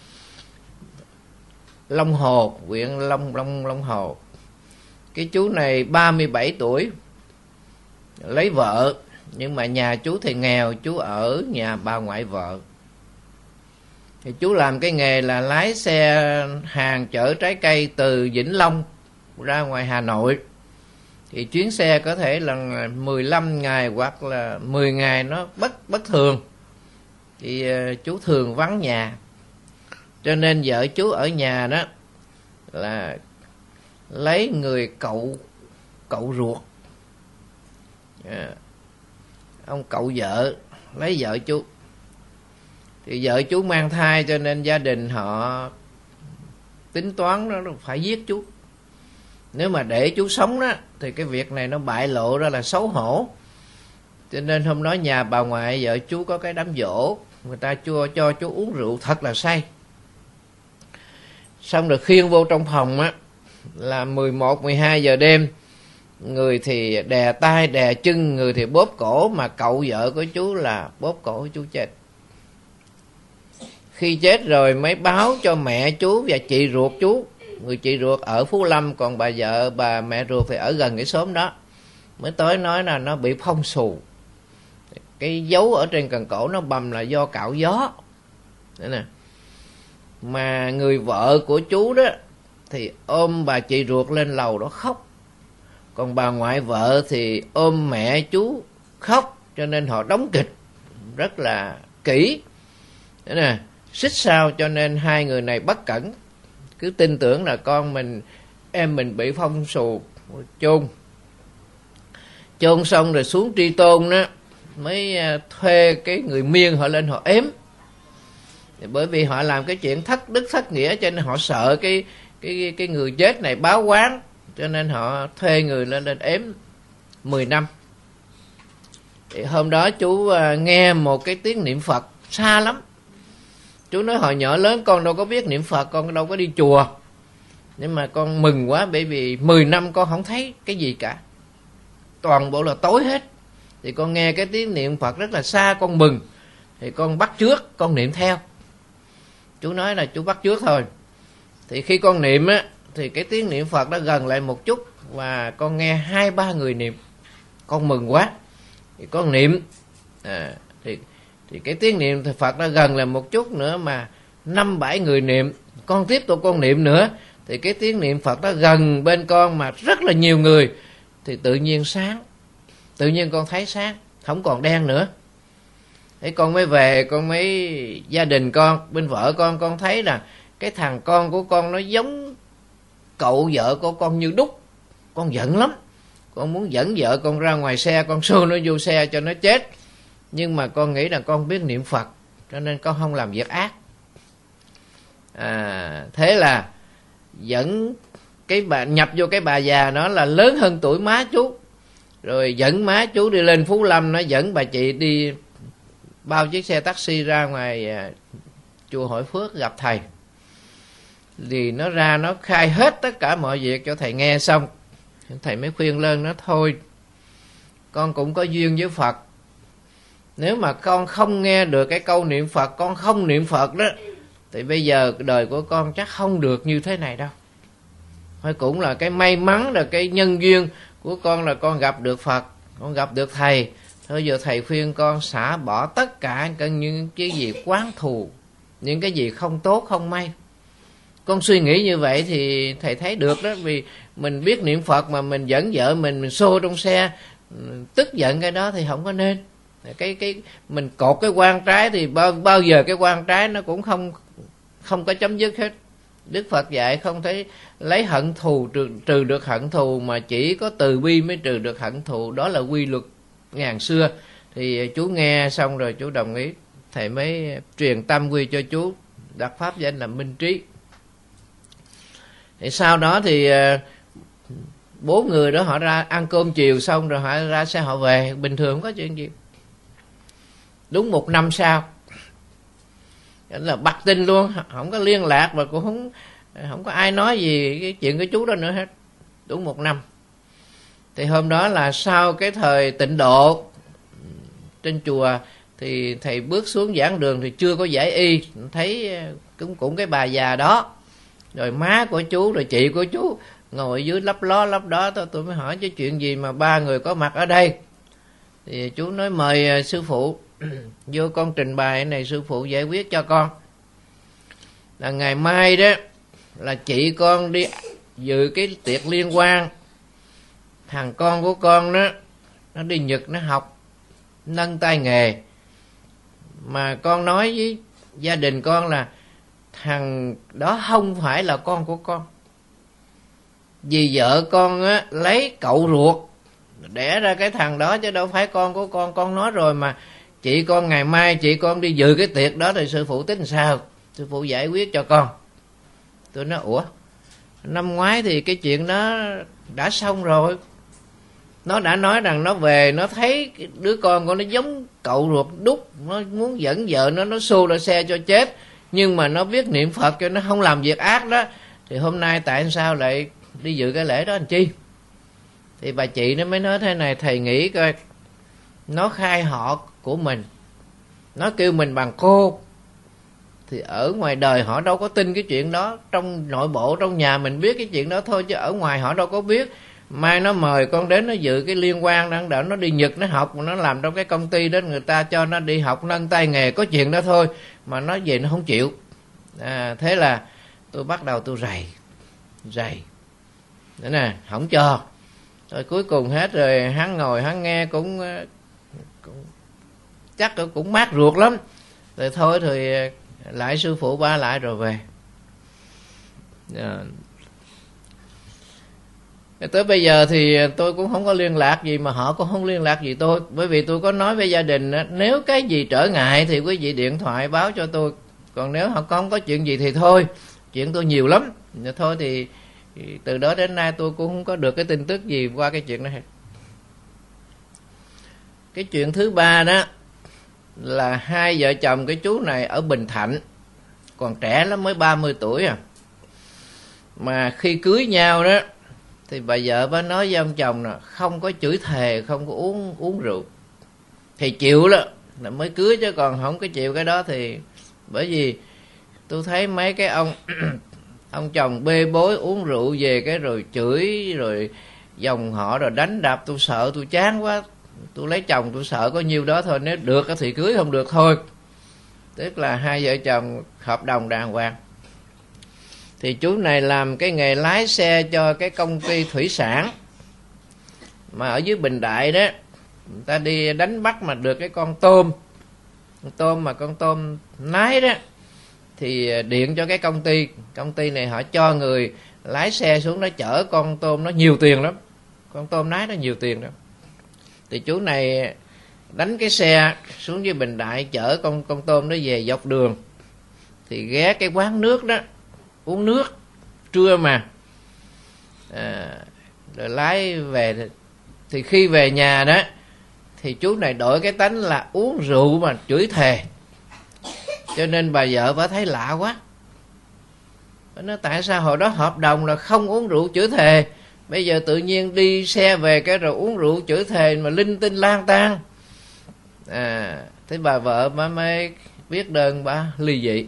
Long Hồ, huyện Long Long Long Hồ. Cái chú này ba mươi bảy tuổi, lấy vợ, nhưng mà nhà chú thì nghèo, chú ở nhà bà ngoại vợ. Thì chú làm cái nghề là lái xe hàng chở trái cây từ Vĩnh Long ra ngoài Hà Nội. Thì chuyến xe có thể là mười lăm ngày hoặc là mười ngày, nó bất bất thường. Thì uh, chú thường vắng nhà, cho nên vợ chú ở nhà đó là lấy người cậu cậu ruột, à, ông cậu vợ lấy vợ chú. Thì vợ chú mang thai, cho nên gia đình họ tính toán đó phải giết chú. Nếu mà để chú sống đó thì cái việc này nó bại lộ ra là xấu hổ. Cho nên hôm đó nhà bà ngoại vợ chú có cái đám giỗ, người ta cho cho chú uống rượu thật là say. Xong rồi khiêng vô trong phòng á, là mười một, mười hai giờ đêm. Người thì đè tay, đè chân, người thì bóp cổ, mà cậu vợ của chú là bóp cổ chú chết. Khi chết rồi mới báo cho mẹ chú và chị ruột chú. Người chị ruột ở Phú Lâm, còn bà vợ, bà mẹ ruột thì ở gần cái xóm đó. Mới tới nói là nó bị phong xù. Cái dấu ở trên cần cổ nó bầm là do cạo gió. Đấy nè. Mà người vợ của chú đó thì ôm bà chị ruột lên lầu đó khóc. Còn bà ngoại vợ thì ôm mẹ chú khóc. Cho nên họ đóng kịch rất là kỹ. Đấy nè. Xích sao, cho nên hai người này bất cẩn, cứ tin tưởng là con mình, em mình bị phong xù, chôn. Chôn xong rồi xuống Tri Tôn đó, mới thuê cái người Miên họ lên họ ếm. Bởi vì họ làm cái chuyện thất đức thất nghĩa, cho nên họ sợ cái cái cái người chết này báo oán, cho nên họ thuê người lên lên ếm mười năm. Thì hôm đó chú nghe một cái tiếng niệm Phật xa lắm. Chú nói hồi nhỏ lớn con đâu có biết niệm Phật, con đâu có đi chùa, nhưng mà con mừng quá, bởi vì mười năm con không thấy cái gì cả, toàn bộ là tối hết. Thì con nghe cái tiếng niệm Phật rất là xa, con mừng, thì con bắt chước, con niệm theo. Chú nói là chú bắt chước thôi. Thì khi con niệm á, thì cái tiếng niệm Phật nó gần lại một chút, và con nghe hai ba người niệm, con mừng quá. Thì con niệm, à, thì thì cái tiếng niệm thì Phật nó gần lại một chút nữa, mà năm bảy người niệm, con tiếp tục con niệm nữa, thì cái tiếng niệm Phật nó gần bên con mà rất là nhiều người. Thì tự nhiên sáng, tự nhiên con thấy sáng. không còn đen nữa. Thế con mới về, con mới gia đình con, bên vợ con, con thấy là cái thằng con của con nó giống cậu vợ của con như đúc. Con giận lắm, con muốn dẫn vợ con ra ngoài xe, con xô nó vô xe cho nó chết. Nhưng mà con nghĩ là con biết niệm Phật, cho nên con không làm việc ác. À, thế là dẫn cái bà, nhập vô cái bà già đó là lớn hơn tuổi má chú, rồi dẫn má chú đi lên Phú Lâm, nó dẫn bà chị đi bao chiếc xe taxi ra ngoài à, chùa Hội Phước gặp thầy. Thì nó ra nó khai hết tất cả mọi việc cho thầy nghe xong. Thầy mới khuyên lên nó thôi, con cũng có duyên với Phật, nếu mà con không nghe được cái câu niệm Phật, con không niệm Phật đó, thì bây giờ đời của con chắc không được như thế này đâu. Thôi cũng là cái may mắn, là cái nhân duyên của con là con gặp được Phật, con gặp được thầy. Thôi giờ thầy khuyên con xả bỏ tất cả những cái gì quán thù, những cái gì không tốt không may. Con suy nghĩ như vậy thì thầy thấy được đó, vì mình biết niệm Phật mà mình dẫn vợ mình mình xô trong xe, tức giận cái đó thì không có nên. Cái cái mình cột cái quan trái thì bao bao giờ cái quan trái nó cũng không không có chấm dứt hết. Đức Phật dạy không thấy lấy hận thù trừ, trừ được hận thù, mà chỉ có từ bi mới trừ được hận thù. Đó là quy luật ngàn xưa. Thì chú nghe xong rồi chú đồng ý, thầy mới truyền tâm quy cho chú, đặt pháp danh là Minh Trí. Thì sau đó thì bốn người đó họ ra ăn cơm chiều xong rồi họ ra xe họ về, bình thường không có chuyện gì. Đúng một năm sau là bặt tin luôn, không có liên lạc và cũng không không có ai nói gì cái chuyện của chú đó nữa hết. Đúng một năm. Thì hôm đó là sau cái thời tịnh độ trên chùa, thì thầy bước xuống giảng đường thì chưa có giải y, thấy cũng cũng cái bà già đó, rồi má của chú, rồi chị của chú ngồi dưới lấp ló lấp đó. Tôi, tôi mới hỏi chứ chuyện gì mà ba người có mặt ở đây. Thì chú nói mời sư phụ vô, con trình bày này sư phụ giải quyết cho con. Là ngày mai đó là chị con đi dự cái tiệc liên quan, thằng con của con đó nó đi Nhật nó học nâng tay nghề. Mà con nói với gia đình con là thằng đó không phải là con của con, vì vợ con á lấy cậu ruột đẻ ra cái thằng đó chứ đâu phải con của con. Con nói rồi mà chị con ngày mai chị con đi dự cái tiệc đó thì sư phụ tính sao? Sư phụ giải quyết cho con. Tôi nói ủa, năm ngoái thì cái chuyện đó đã xong rồi. Nó đã nói rằng nó về nó thấy đứa con của nó giống cậu ruột đúc, nó muốn dẫn vợ nó nó xô ra xe cho chết, nhưng mà nó biết niệm Phật cho nó không làm việc ác đó. Thì hôm nay tại sao lại đi dự cái lễ đó anh chi? Thì bà chị nó mới nói thế này, thầy nghĩ coi, nó khai họ của mình, nó kêu mình bằng cô, thì ở ngoài đời họ đâu có tin cái chuyện đó. Trong nội bộ trong nhà mình biết cái chuyện đó thôi, chứ ở ngoài họ đâu có biết. Mai nó mời con đến nó dự cái liên quan đang đợi nó đi Nhật nó học, nó làm trong cái công ty đó, người ta cho nó đi học nâng tay nghề, có chuyện đó thôi mà nó về nó không chịu. À, thế là tôi bắt đầu tôi rầy rầy nữa nè, không cho. Rồi cuối cùng hết rồi, hắn ngồi hắn nghe cũng, cũng chắc cũng mát ruột lắm. Rồi thôi thì lại sư phụ ba lại rồi về. À, tới bây giờ thì tôi cũng không có liên lạc gì, mà họ cũng không liên lạc gì tôi. Bởi vì tôi có nói với gia đình, nếu cái gì trở ngại thì quý vị điện thoại báo cho tôi, còn nếu họ không có chuyện gì thì thôi. Chuyện tôi nhiều lắm. Thôi thì từ đó đến nay tôi cũng không có được cái tin tức gì qua cái chuyện đó hết. Cái chuyện thứ ba đó là hai vợ chồng cái chú này ở Bình Thạnh, còn trẻ lắm, mới ba mươi tuổi à. Mà khi cưới nhau đó thì bà vợ bà nói với ông chồng là không có chửi thề, không có uống uống rượu thì chịu đó là mới cưới, chứ còn không có chịu cái đó thì, bởi vì tôi thấy mấy cái ông ông chồng bê bối uống rượu về cái rồi chửi rồi dòng họ rồi đánh đập, tôi sợ, tôi chán quá. Tôi lấy chồng tôi sợ có nhiêu đó thôi, nếu được thì cưới, không được thôi. Tức là hai vợ chồng hợp đồng đàng hoàng. Thì chú này làm cái nghề lái xe cho cái công ty thủy sản mà ở dưới Bình Đại đó. người ta đi đánh bắt mà được cái con tôm, con tôm mà con tôm nái đó, thì điện cho cái công ty, công ty này họ cho người lái xe xuống đó chở con tôm, nó nhiều tiền lắm, con tôm nái nó nhiều tiền lắm. Thì chú này đánh cái xe xuống dưới Bình Đại chở con con tôm đó về, dọc đường thì ghé cái quán nước đó uống nước trưa mà, à, rồi lái về. Thì khi về nhà đó thì chú này đổi cái tánh là uống rượu mà chửi thề, cho nên bà vợ bà thấy lạ quá. Bà nói tại sao hồi đó hợp đồng là không uống rượu chửi thề, bây giờ tự nhiên đi xe về cái rồi uống rượu chửi thề mà linh tinh lang tan. À, thế bà vợ bà mới viết đơn bà ly dị.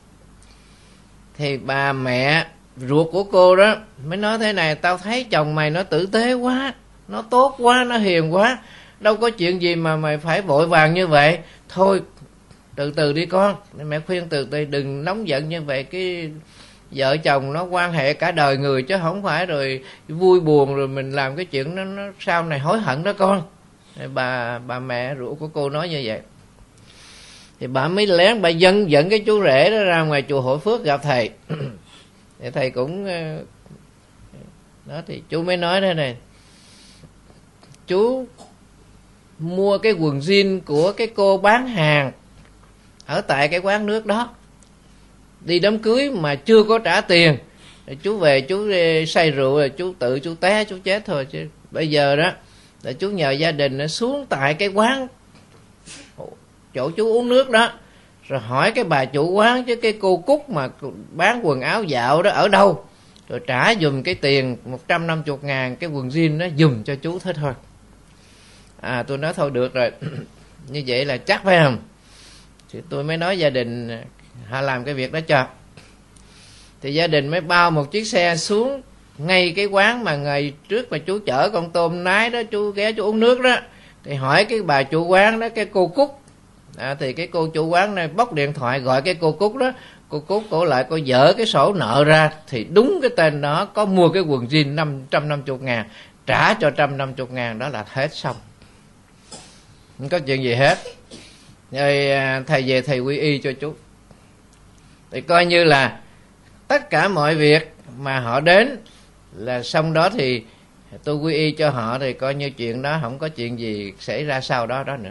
Thì bà mẹ ruột của cô đó mới nói thế này: tao thấy chồng mày nó tử tế quá, nó tốt quá, nó hiền quá, đâu có chuyện gì mà mày phải vội vàng như vậy. Thôi từ từ đi con. Mẹ khuyên từ từ, đừng nóng giận như vậy. Cái vợ chồng nó quan hệ cả đời người, chứ không phải rồi vui buồn rồi mình làm cái chuyện nó, nó sau này hối hận đó con. Bà bà mẹ ruột của cô nói như vậy. Thì bà mới lén bà dẫn dẫn cái chú rể đó ra ngoài chùa Hội Phước gặp thầy. Thì thầy cũng đó, thì chú mới nói thế này: chú mua cái quần jean của cái cô bán hàng ở tại cái quán nước đó, đi đám cưới mà chưa có trả tiền, rồi chú về chú say rượu rồi chú tự chú té chú chết thôi. Chứ bây giờ đó là chú nhờ gia đình nó xuống tại cái quán chỗ chú uống nước đó, rồi hỏi cái bà chủ quán chứ cái cô Cúc mà bán quần áo dạo đó ở đâu, rồi trả dùm cái tiền một trăm năm mươi ngàn cái quần jean đó dùm cho chú thế thôi. À, tôi nói thôi được rồi. Như vậy là chắc phải không? Thì tôi mới nói gia đình họ làm cái việc đó cho. Thì gia đình mới bao một chiếc xe xuống ngay cái quán mà ngày trước mà chú chở con tôm nái đó, chú ghé chú uống nước đó. Thì hỏi cái bà chủ quán đó, cái cô Cúc. À, thì cái cô chủ quán này bóc điện thoại gọi cái cô Cúc đó. Cô Cúc cổ lại cô dở cái sổ nợ ra, thì đúng cái tên đó có mua cái quần jean năm trăm năm mươi ngàn, trả cho một trăm năm mươi ngàn, đó là hết xong, không có chuyện gì hết. Rồi thầy về thầy quy y cho chú. Thì coi như là tất cả mọi việc mà họ đến là xong đó, thì tôi quy y cho họ, thì coi như chuyện đó không có chuyện gì xảy ra sau đó đó nữa.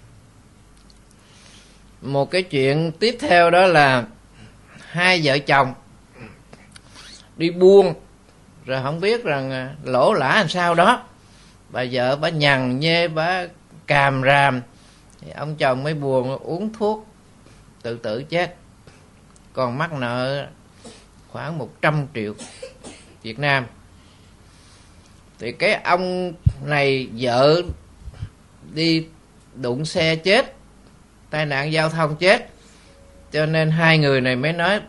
Một cái chuyện tiếp theo đó là hai vợ chồng đi buôn rồi không biết rằng lỗ lã làm sao đó, bà vợ bà nhằn nhê, bà càm ràm, thì ông chồng mới buồn uống thuốc tự tử chết, còn mắc nợ khoảng một trăm triệu Việt Nam. Thì cái ông này vợ đi đụng xe chết, tai nạn giao thông chết, cho nên hai người này mới nói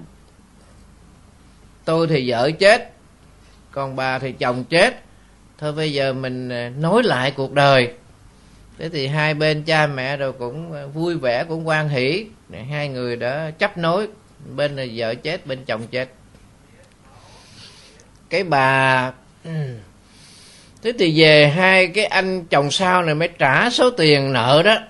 tôi thì vợ chết, còn bà thì chồng chết, thôi bây giờ mình nối lại cuộc đời. Thế thì hai bên cha mẹ rồi cũng vui vẻ, cũng hoan hỷ, hai người đã chấp nối, bên là vợ chết, bên chồng chết. Cái bà thế thì về hai cái anh chồng sau này mới trả số tiền nợ đó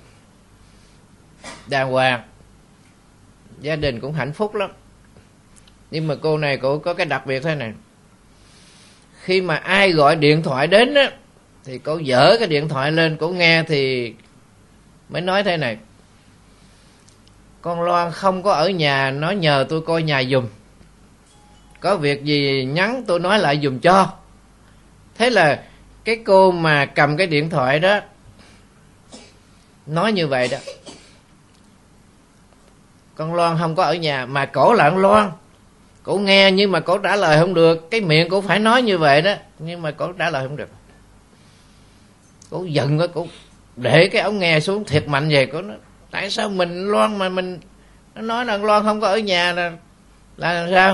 đàng hoàng, gia đình cũng hạnh phúc lắm. Nhưng mà cô này cô có cái đặc biệt thế này: khi mà ai gọi điện thoại đến á, thì cô dở cái điện thoại lên, cô nghe thì mới nói thế này: con Loan không có ở nhà, nó nhờ tôi coi nhà giùm, có việc gì nhắn tôi nói lại giùm cho. Thế là cái cô mà cầm cái điện thoại đó nói như vậy đó: con Loan không có ở nhà, mà cổ là con Loan, cổ nghe nhưng mà cổ trả lời không được, cái miệng cổ phải nói như vậy đó, nhưng mà cổ trả lời không được. Cổ giận quá, cổ để cái ống nghe xuống thiệt mạnh về. Cổ nói tại sao mình Loan mà mình, nó nói là Loan không có ở nhà là là làm sao?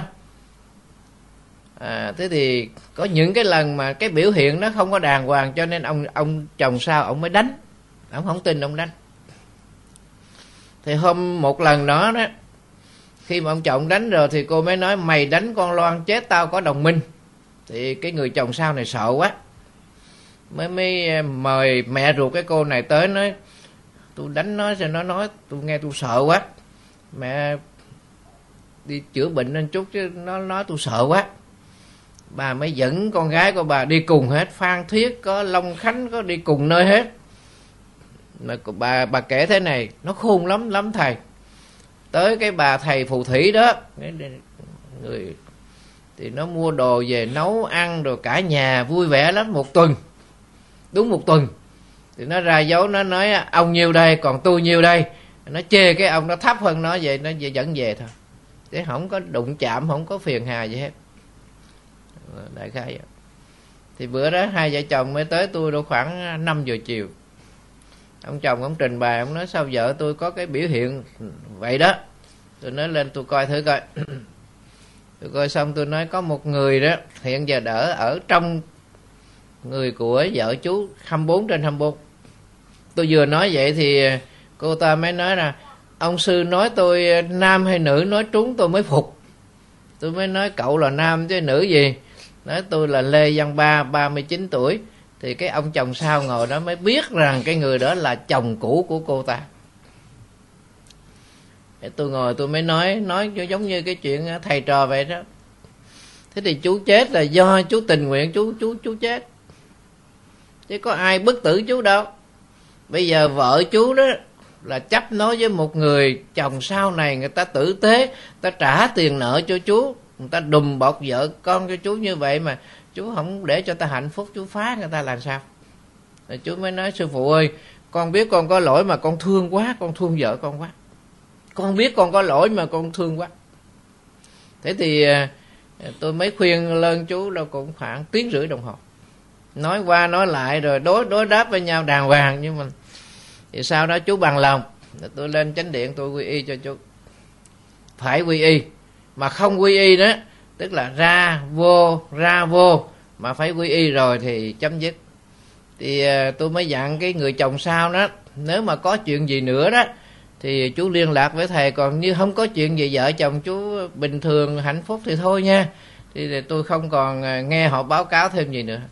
À, thế thì có những cái lần mà cái biểu hiện nó không có đàng hoàng, cho nên ông ông chồng sau ông mới đánh, ông không tin ông đánh. Thì hôm một lần đó đó, khi mà ông chồng đánh rồi thì cô mới nói mày đánh con Loan chết tao có đồng minh. Thì cái người chồng sau này sợ quá, mới mới mời mẹ ruột cái cô này tới, nói tôi đánh nó cho nó nói, tôi nghe tôi sợ quá, mẹ đi chữa bệnh nên chút chứ nó nói tôi sợ quá. Bà mới dẫn con gái của bà đi cùng hết, Phan Thiết có Long Khánh có đi cùng nơi hết. Mà bà bà kể thế này, nó khôn lắm lắm thầy. Tới cái bà thầy phù thủy đó, người thì nó mua đồ về nấu ăn rồi cả nhà vui vẻ lắm. Một tuần, đúng một tuần thì nó ra dấu, nó nói ông nhiêu đây còn tôi nhiêu đây. Nó chê cái ông nó thấp hơn nó, vậy nó dẫn về thôi, chứ không có đụng chạm, không có phiền hà gì hết. Đại khái vậy. Thì bữa đó hai vợ chồng mới tới tôi đâu khoảng năm giờ chiều. Ông chồng ông trình bày, ông nói sao vợ tôi có cái biểu hiện vậy đó. Tôi nói lên tôi coi thử coi. Tôi coi xong tôi nói có một người đó hiện giờ đỡ ở trong người của vợ chú hai mươi bốn trên hai mươi bốn. Tôi vừa nói vậy thì cô ta mới nói là ông sư nói tôi nam hay nữ, nói trúng tôi mới phục. Tôi mới nói cậu là nam chứ nữ gì. Nói tôi là Lê Văn Ba, ba mươi chín tuổi. Thì cái ông chồng sau ngồi đó mới biết rằng cái người đó là chồng cũ của cô ta. Tôi ngồi tôi mới nói, nói giống như cái chuyện thầy trò vậy đó. Thế thì chú chết là do chú tình nguyện chú chú chú chết, chứ có ai bức tử chú đâu. Bây giờ vợ chú đó là chấp nói với một người chồng sau này người ta tử tế, ta trả tiền nợ cho chú, người ta đùm bọc vợ con cho chú như vậy mà chú không để cho ta hạnh phúc, chú phá người ta làm sao? Rồi chú mới nói sư phụ ơi, con biết con có lỗi mà con thương quá, con thương vợ con quá. Con biết con có lỗi mà con thương quá. Thế thì tôi mới khuyên lên chú đâu cũng khoảng tiếng rưỡi đồng hồ, nói qua nói lại rồi đối đối đáp với nhau đàng hoàng. Nhưng mà thì sau đó chú bằng lòng, tôi lên chánh điện tôi quy y cho chú. Phải quy y, mà không quy y đó tức là ra vô ra vô, mà phải quy y rồi thì chấm dứt. Thì tôi mới dặn cái người chồng sau đó, nếu mà có chuyện gì nữa đó thì chú liên lạc với thầy, còn như không có chuyện gì vợ chồng chú bình thường hạnh phúc thì thôi nha. Thì tôi không còn nghe họ báo cáo thêm gì nữa.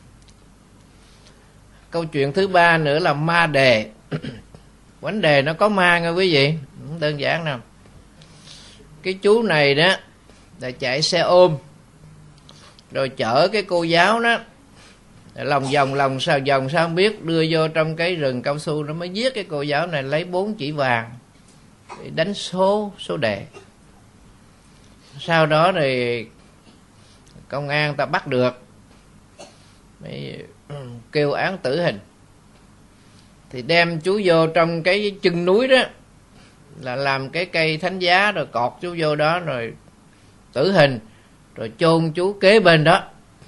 Câu chuyện thứ ba nữa là ma đề. Vấn đề nó có ma nghe quý vị, không đơn giản nào. Cái chú này đó là chạy xe ôm, rồi chở cái cô giáo đó lòng vòng lòng sao vòng sao không biết, đưa vô trong cái rừng cao su, nó mới giết cái cô giáo này, lấy bốn chỉ vàng để đánh số số đề. Sau đó thì công an ta bắt được, mới kêu án tử hình. Thì đem chú vô trong cái chân núi đó, là làm cái cây thánh giá rồi cọt chú vô đó rồi tử hình, rồi chôn chú kế bên đó.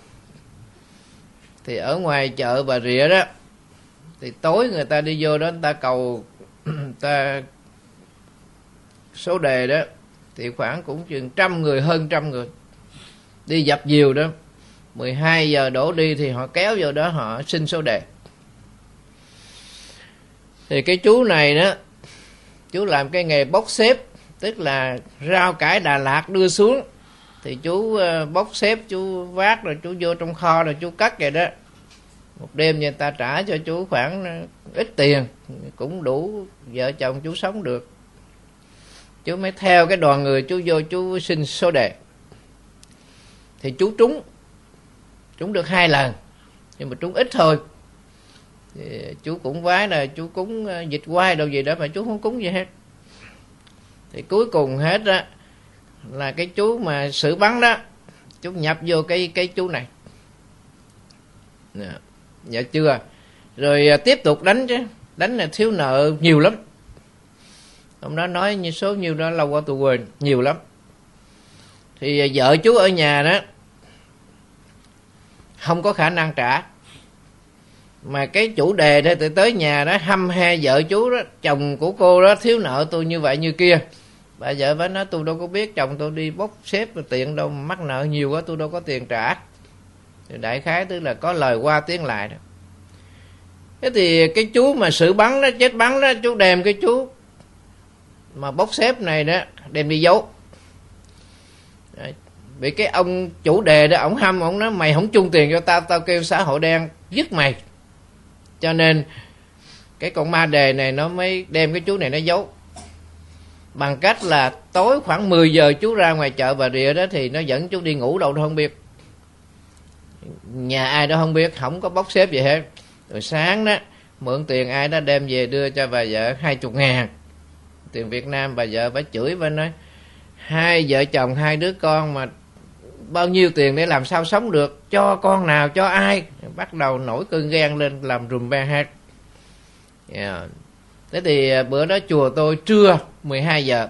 Thì ở ngoài chợ Bà Rịa đó, thì tối người ta đi vô đó, người ta cầu ta số đề đó, thì khoảng cũng chừng trăm người, hơn trăm người đi dập dìu đó. Mười hai giờ đổ đi thì họ kéo vô đó, họ xin số đề. Thì cái chú này đó, chú làm cái nghề bốc xếp, tức là rau cải Đà Lạt đưa xuống thì chú bốc xếp, chú vác rồi chú vô trong kho rồi chú cất vậy đó. Một đêm người ta trả cho chú khoảng ít tiền, cũng đủ vợ chồng chú sống được. Chú mới theo cái đoàn người chú vô chú xin số đề. Thì chú trúng, trúng được hai lần, nhưng mà trúng ít thôi. Thì chú cũng vái là chú cúng dịch quay đâu gì đó, mà chú không cúng gì hết. Thì cuối cùng hết á là cái chú mà xử bắn đó, chú nhập vô cái cái chú này. Dạ chưa. Rồi tiếp tục đánh chứ, đánh là thiếu nợ nhiều lắm. Ông đó nói như số nhiêu đó lâu qua tôi quên, nhiều lắm. Thì vợ chú ở nhà đó không có khả năng trả, mà cái chủ đề đó tới nhà đó hăm he vợ chú đó, chồng của cô đó thiếu nợ tôi như vậy như kia. Bà vợ bà nói tôi đâu có biết, chồng tôi đi bốc xếp tiền đâu, mắc nợ nhiều quá tôi đâu có tiền trả. Thì đại khái tức là có lời qua tiếng lại đó. Thế thì cái chú mà xử bắn đó, chết bắn đó, chú đem cái chú mà bốc xếp này đó đem đi giấu. Đấy. Vì cái ông chủ đề đó, ổng hăm, ổng nói mày không chung tiền cho tao, tao kêu xã hội đen dứt mày. Cho nên cái con ma đề này nó mới đem cái chú này nó giấu, bằng cách là tối khoảng mười giờ chú ra ngoài chợ Bà Rịa đó thì nó dẫn chú đi ngủ đâu đâu không biết, nhà ai đó không biết, không có bóc xếp gì hết. Rồi sáng đó mượn tiền ai đó đem về đưa cho bà vợ hai chục ngàn tiền Việt Nam. Bà vợ bà chửi, bà nói hai vợ chồng hai đứa con mà bao nhiêu tiền để làm sao sống được, cho con nào cho ai. Bắt đầu nổi cơn ghen lên làm rùm beng hết. Yeah. Thế thì bữa đó chùa tôi trưa mười hai giờ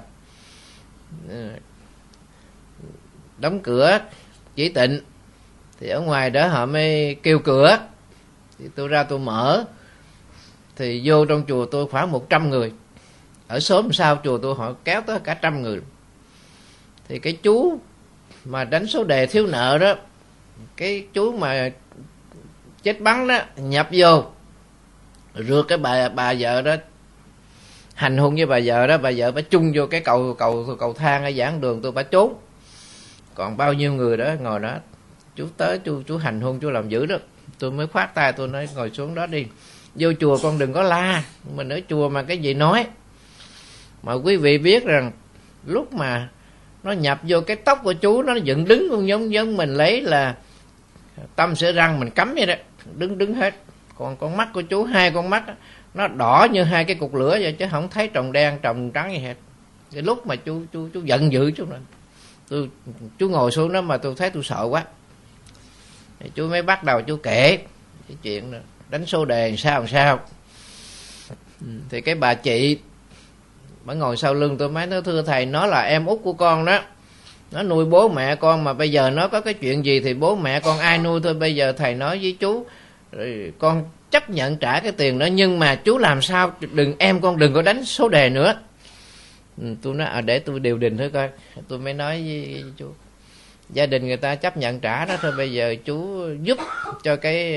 đóng cửa chỉ tịnh, thì ở ngoài đó họ mới kêu cửa, thì tôi ra tôi mở, thì vô trong chùa tôi khoảng một trăm người. Ở xóm sau chùa tôi họ kéo tới cả trăm người. Thì cái chú mà đánh số đề thiếu nợ đó, cái chú mà chết bắn đó, nhập vô rượt cái bà bà vợ đó, hành hung với bà vợ đó. Bà vợ bà chung vô cái cầu cầu cầu thang ở giảng đường tôi, bà trốn. Còn bao nhiêu người đó ngồi đó, chú tới chú chú hành hung, chú làm dữ đó. Tôi mới khoát tay tôi nói ngồi xuống đó đi, vô chùa con đừng có la, mình ở chùa mà cái gì nói. Mà quý vị biết rằng lúc mà nó nhập vô cái tóc của chú, nó dựng đứng cũng giống giống mình lấy là tâm sữa răng mình cắm vậy đó, đứng đứng hết. Còn con mắt của chú, hai con mắt nó đỏ như hai cái cục lửa vậy, chứ không thấy trồng đen trồng trắng gì hết. Cái lúc mà chú chú chú giận dữ chú này, tôi chú ngồi xuống đó mà tôi thấy tôi sợ quá. Thì chú mới bắt đầu chú kể cái chuyện đó, đánh số đề làm sao làm sao. Thì cái bà chị bà ngồi sau lưng tôi mới nói thưa thầy, nó là em út của con đó, nó nuôi bố mẹ con, mà bây giờ nó có cái chuyện gì thì bố mẹ con ai nuôi thôi. Bây giờ thầy nói với chú rồi con chấp nhận trả cái tiền đó, nhưng mà chú làm sao đừng em con đừng có đánh số đề nữa. Ừ, tôi nói à, để tôi điều đình thôi coi. Tôi mới nói với, với chú gia đình người ta chấp nhận trả đó thôi, bây giờ chú giúp cho cái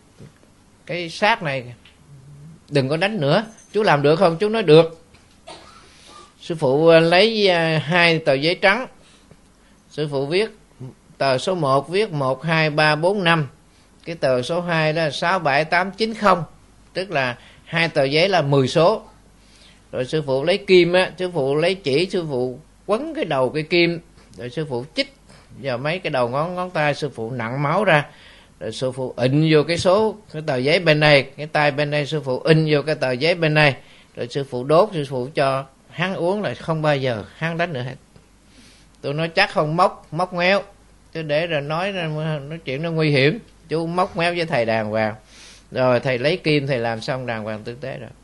cái xác này đừng có đánh nữa, chú làm được không? Chú nói được. Sư phụ lấy hai tờ giấy trắng, sư phụ viết tờ số một viết một hai ba bốn năm, cái tờ số hai đó sáu bảy tám chín không, tức là hai tờ giấy là mười số. Rồi sư phụ lấy kim á, sư phụ lấy chỉ, sư phụ quấn cái đầu cái kim, rồi sư phụ chích vào mấy cái đầu ngón ngón tay, sư phụ nặn máu ra, rồi sư phụ in vô cái số cái tờ giấy bên đây, cái tay bên đây sư phụ in vô cái tờ giấy bên đây, rồi sư phụ đốt, sư phụ cho hắn uống là không bao giờ hắn đánh nữa hết. Tôi nói chắc không móc móc ngoéo, chứ để rồi nói nói chuyện nó nguy hiểm. Chú móc ngoéo với thầy đàng hoàng, rồi thầy lấy kim thầy làm xong đàng hoàng tử tế rồi.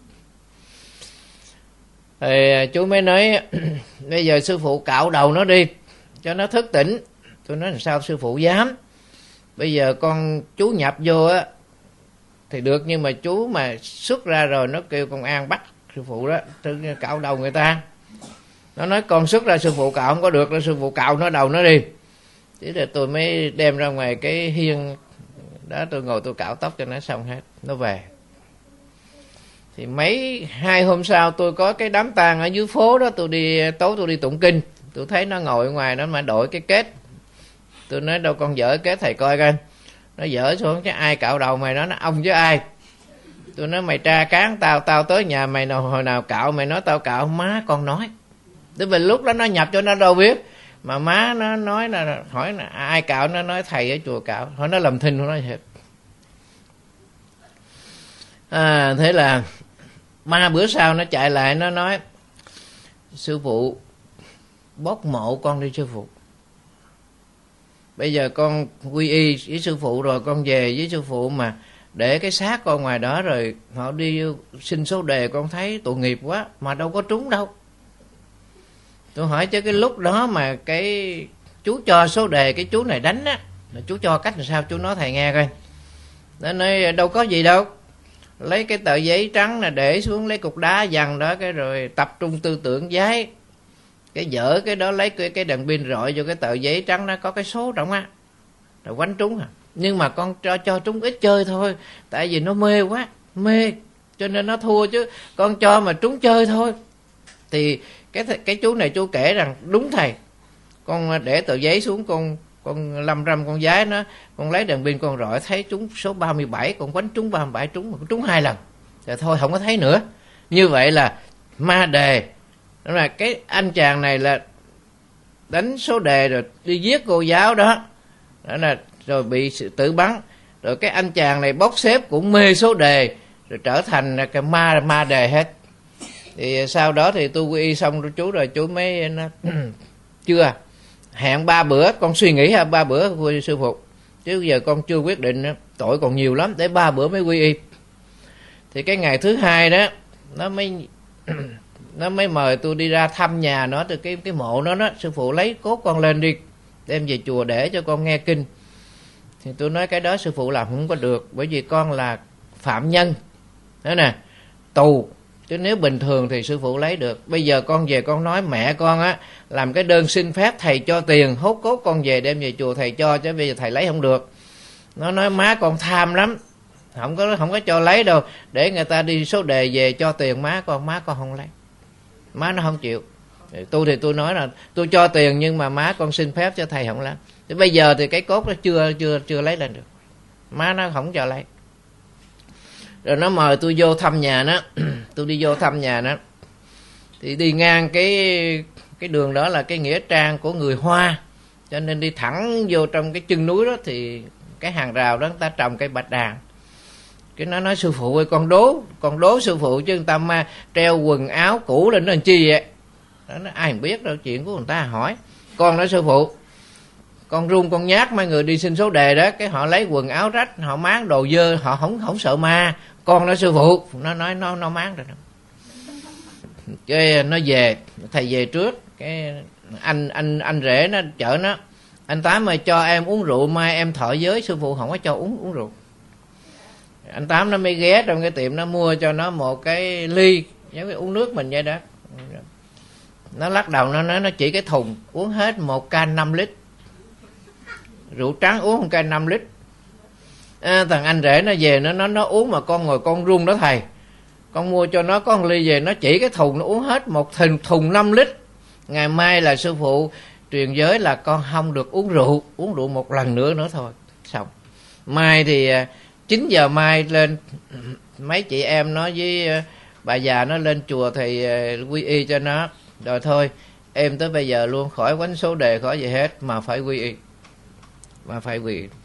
Thì chú mới nói bây giờ sư phụ cạo đầu nó đi cho nó thức tỉnh. Tôi nói làm sao sư phụ dám, bây giờ con chú nhập vô á thì được, nhưng mà chú mà xuất ra rồi nó kêu công an bắt sư phụ đó, tức cạo đầu người ta. Nó nói con xuất ra sư phụ cạo không có được, là sư phụ cạo nó đầu nó đi. Thế là tôi mới đem ra ngoài cái hiên đó, tôi ngồi tôi cạo tóc cho nó xong hết, nó về. Thì mấy hai hôm sau tôi có cái đám tang ở dưới phố đó, tôi đi tối tôi đi tụng kinh, tôi thấy nó ngồi ngoài nó mà đội cái kết. Tôi nói đâu con dở kết thầy coi coi. Nó dở xuống chứ ai cạo đầu mày, nó nó ông chứ ai. Tôi nói mày tra cán tao, tao tới nhà mày nào hồi nào cạo mày nói tao cạo. Má con nói, tức vì lúc đó nó nhập cho nó đâu biết, mà má nó nói là hỏi là ai cạo, nó nói thầy ở chùa cạo. Hỏi nó làm thinh, nó nói thiệt. À, thế là ma bữa sau nó chạy lại, nó nói sư phụ bóc mộ con đi sư phụ, bây giờ con quy y với sư phụ rồi, con về với sư phụ mà để cái xác con ngoài đó rồi họ đi xin số đề, con thấy tội nghiệp quá, mà đâu có trúng đâu. Tôi hỏi chứ cái lúc đó mà cái chú cho số đề cái chú này đánh á, là chú cho cách làm sao, chú nói thầy nghe coi. Nó nói đâu có gì đâu, lấy cái tờ giấy trắng là để xuống, lấy cục đá dằn đó, cái rồi tập trung tư tưởng giấy, cái dở cái đó, lấy cái, cái đèn pin rọi vô cái tờ giấy trắng nó có cái số trong á, rồi quánh trúng à. Nhưng mà con cho cho trúng ít chơi thôi, tại vì nó mê quá, mê cho nên nó thua, chứ con cho mà trúng chơi thôi. Thì cái cái chú này chú kể rằng đúng thầy, con để tờ giấy xuống, con con lâm râm con gái nó, con lấy đèn pin con rọi thấy trúng số ba mươi bảy, con quánh trúng ba mươi bảy trúng mà trúng hai lần rồi thôi không có thấy nữa. Như vậy là ma đề. Đó là cái anh chàng này là đánh số đề rồi đi giết cô giáo đó, đó là rồi bị sự tử bắn. Rồi cái anh chàng này bốc xếp cũng mê số đề rồi trở thành cái ma ma đề hết. Thì sau đó thì tôi quy y xong rồi chú rồi chú mới nó, chưa hẹn ba bữa con suy nghĩ ha, ba bữa quy sư phụ chứ giờ con chưa quyết định nữa, tội còn nhiều lắm, để ba bữa mới quy y. Thì cái ngày thứ hai đó nó mới nó mới mời tôi đi ra thăm nhà nó, từ cái cái mộ nó đó, sư phụ lấy cốt con lên đi đem về chùa để cho con nghe kinh. Thì tôi nói cái đó sư phụ làm không có được, bởi vì con là phạm nhân đó nè, tù, chứ nếu bình thường thì sư phụ lấy được. Bây giờ con về con nói mẹ con á làm cái đơn xin phép thầy cho tiền hốt cốt con về đem về chùa thầy cho, chứ bây giờ thầy lấy không được. Nó nói má con tham lắm, không có không có cho lấy đâu, để người ta đi số đề về cho tiền má con, má con không lấy, má nó không chịu. Tôi thì tôi nói là tôi cho tiền nhưng mà má con xin phép cho thầy không lấy. Thì bây giờ thì cái cốt nó chưa chưa chưa lấy lên được, má nó không cho lấy. Rồi nó mời tôi vô thăm nhà nó. Tôi đi vô thăm nhà nó thì đi ngang cái cái đường đó là cái nghĩa trang của người Hoa, cho nên đi thẳng vô trong cái chân núi đó thì cái hàng rào đó người ta trồng cây bạch đàn. Cái nó nói sư phụ ơi, con đố con đố sư phụ chứ người ta ma treo quần áo cũ lên nó làm chi vậy đó. Nó ai không biết đâu, chuyện của người ta hỏi. Con nói sư phụ con run con nhát mấy người đi xin số đề đó, cái họ lấy quần áo rách họ máng đồ dơ, họ không không sợ ma. Con nói sư phụ, nó nói nó nó máng rồi đó. Cái nó về, thầy về trước, cái anh anh anh rể nó chở nó, anh Tám ơi cho em uống rượu mai em thọ giới sư phụ không có cho uống uống rượu. Anh Tám nó mới ghé trong cái tiệm nó mua cho nó một cái ly giống như uống nước mình vậy đó. Nó lắc đầu nó nói nó chỉ cái thùng uống hết một can năm lít rượu trắng, uống một can năm lít. À, thằng anh rể nó về nó nó nó uống mà con ngồi con run đó thầy, con mua cho nó có một ly về nó chỉ cái thùng nó uống hết một thùng thùng năm lít. Ngày mai là sư phụ truyền giới là con không được uống rượu, uống rượu một lần nữa nữa thôi. Xong mai thì chín giờ mai lên mấy chị em nó với bà già nó lên chùa thì quy y cho nó. Rồi thôi em tới bây giờ luôn, khỏi quánh số đề khỏi gì hết mà phải quy y, mà phải quy y.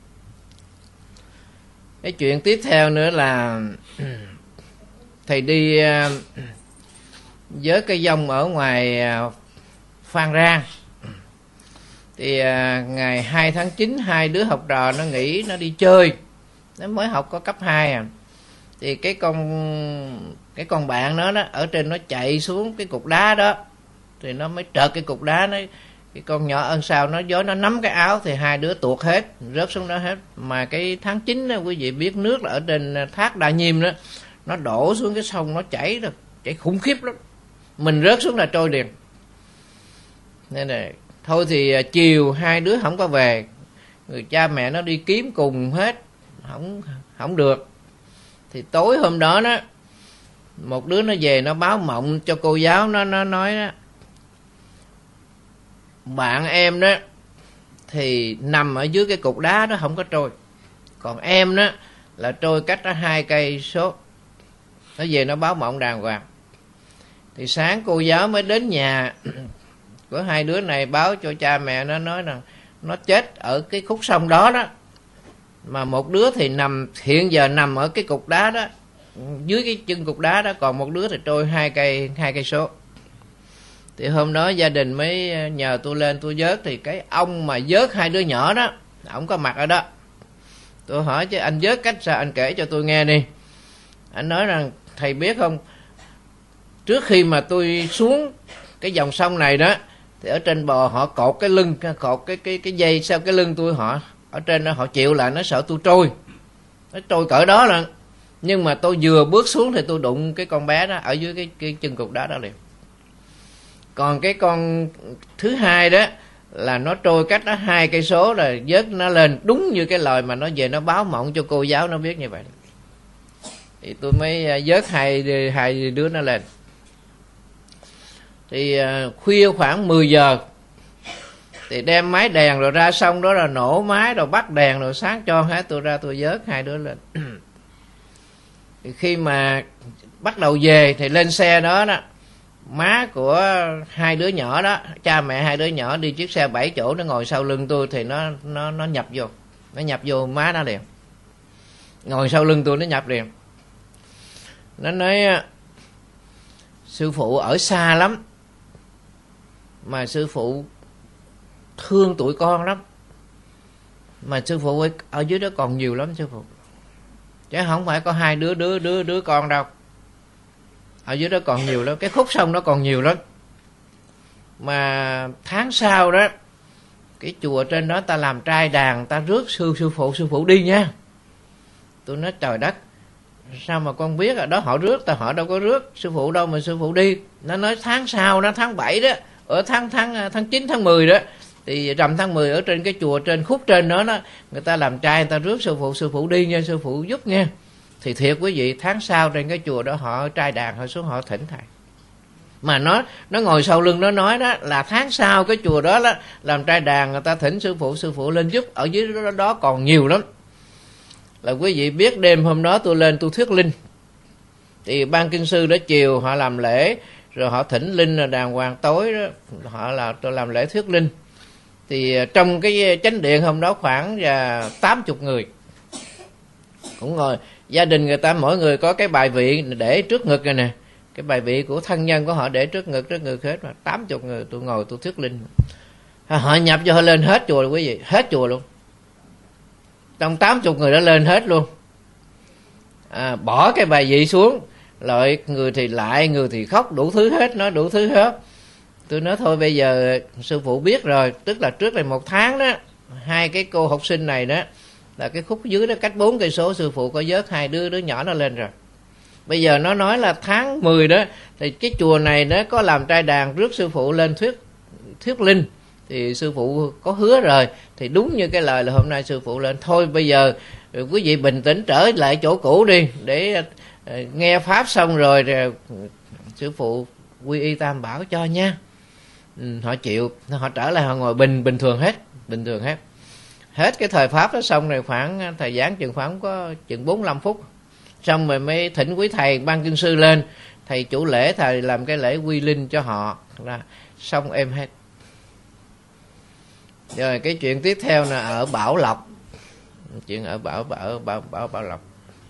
Cái chuyện tiếp theo nữa là thầy đi với cây dông ở ngoài Phan Rang. Thì ngày hai tháng chín hai đứa học trò nó nghỉ nó đi chơi, nó mới học có cấp hai à. Thì cái con cái con bạn nó đó ở trên nó chạy xuống cái cục đá đó, thì nó mới trợt cái cục đá, nó cái con nhỏ ân sao nó gió nó nắm cái áo thì hai đứa tuột hết, rớt xuống đó hết. Mà cái tháng chín đó quý vị biết nước là ở trên thác Đa Nhiêm đó, nó đổ xuống cái sông nó chảy rồi, chảy khủng khiếp lắm, mình rớt xuống là trôi liền. Nên là thôi thì chiều hai đứa không có về, người cha mẹ nó đi kiếm cùng hết, không không được. Thì tối hôm đó đó một đứa nó về nó báo mộng cho cô giáo, nó nó nói đó, bạn em đó thì nằm ở dưới cái cục đá đó không có trôi, còn em đó là trôi cách đó hai cây số. Nó về nó báo mộng đàng hoàng. Thì sáng cô giáo mới đến nhà của hai đứa này báo cho cha mẹ nó, nói rằng nó chết ở cái khúc sông đó đó. Mà một đứa thì nằm hiện giờ nằm ở cái cục đá đó, dưới cái chân cục đá đó, còn một đứa thì trôi hai cây hai cây số. Thì hôm đó gia đình mới nhờ tôi lên tôi vớt, thì cái ông mà vớt hai đứa nhỏ đó ổng có mặt ở đó. Tôi hỏi chứ anh vớt cách sao, anh kể cho tôi nghe đi. Anh nói rằng thầy biết không, trước khi mà tôi xuống cái dòng sông này đó thì ở trên bờ họ cột cái lưng, cột cái cái cái dây sau cái lưng tôi, họ ở trên đó họ chịu lại, nó sợ tôi trôi, nó trôi cỡ đó là. Nhưng mà tôi vừa bước xuống thì tôi đụng cái con bé đó ở dưới cái, cái chân cục đá đó liền. Còn cái con thứ hai đó là nó trôi cách đó hai cây số rồi, vớt nó lên đúng như cái lời mà nó về nó báo mộng cho cô giáo nó biết như vậy. Thì tôi mới vớt hai hai đứa nó lên. Thì khuya khoảng mười giờ Thì đem máy đèn rồi ra, xong đó là nổ máy rồi bắt đèn rồi sáng cho hết. Tôi ra tôi vớt hai đứa lên. Thì khi mà bắt đầu về thì lên xe đó đó, má của hai đứa nhỏ đó, cha mẹ hai đứa nhỏ đi chiếc xe bảy chỗ, nó ngồi sau lưng tôi thì nó nó nó nhập vô, nó nhập vô má nó liền, ngồi sau lưng tôi nó nhập liền. Nó nói sư phụ ở xa lắm mà sư phụ thương tụi con lắm, mà sư phụ ơi, ở dưới đó còn nhiều lắm sư phụ, chứ không phải có hai đứa đứa đứa đứa con đâu, ở dưới đó còn nhiều lắm, cái khúc sông nó còn nhiều lắm. Mà tháng sau đó cái chùa trên đó ta làm trai đàn, ta rước sư sư phụ sư phụ đi nha. Tôi nói trời đất, sao mà con biết? Ở đó họ rước, ta họ đâu có rước sư phụ đâu mà sư phụ đi. Nó nói tháng sau đó, tháng bảy đó, ở tháng tháng tháng chín tháng mười đó, thì rằm tháng mười ở trên cái chùa trên khúc trên đó đó, người ta làm trai, người ta rước sư phụ sư phụ đi nha, sư phụ giúp nha. Thì thiệt quý vị, tháng sau trên cái chùa đó họ trai đàn, họ xuống họ thỉnh thầy. Mà nó nó ngồi sau lưng nó nói đó là tháng sau cái chùa đó, đó làm trai đàn, người ta thỉnh sư phụ sư phụ lên giúp, ở dưới đó, đó còn nhiều lắm. Là quý vị biết đêm hôm đó tôi lên tôi thuyết linh, thì ban kinh sư đó chiều họ làm lễ rồi họ thỉnh linh là đàng hoàng, tối đó họ là tôi làm lễ thuyết linh. Thì trong cái chánh điện hôm đó khoảng tám chục người cũng ngồi, gia đình người ta mỗi người có cái bài vị để trước ngực này nè, cái bài vị của thân nhân của họ để trước ngực trước ngực hết, mà tám chục người tôi ngồi tôi thuyết linh. Họ nhập cho họ lên hết chùa rồi quý vị, hết chùa luôn, trong tám chục người đã lên hết luôn. À, bỏ cái bài vị xuống, lại người thì lại, người thì khóc, đủ thứ hết, nói đủ thứ hết. Tôi nói thôi bây giờ sư phụ biết rồi, tức là trước đây một tháng đó, hai cái cô học sinh này đó, là cái khúc dưới đó cách bốn cây số, sư phụ có vớt hai đứa đứa nhỏ nó lên rồi. Bây giờ nó nói là tháng mười đó thì cái chùa này nó có làm trai đàn rước sư phụ lên thuyết thuyết linh, thì sư phụ có hứa rồi, thì đúng như cái lời là hôm nay sư phụ lên. Thôi bây giờ quý vị bình tĩnh trở lại chỗ cũ đi, để nghe pháp xong rồi, rồi sư phụ quy y tam bảo cho nha. Ừ, họ chịu, họ trở lại họ ngồi bình bình thường hết, bình thường hết. Hết cái thời pháp đó xong rồi, khoảng thời gian chừng khoảng có chừng bốn mươi lăm phút, xong rồi mới thỉnh quý thầy ban kinh sư lên, thầy chủ lễ thầy làm cái lễ quy linh cho họ, là xong êm hết. Rồi cái chuyện tiếp theo là ở Bảo Lộc, chuyện ở Bảo Bảo Bảo Bảo Bảo Lộc.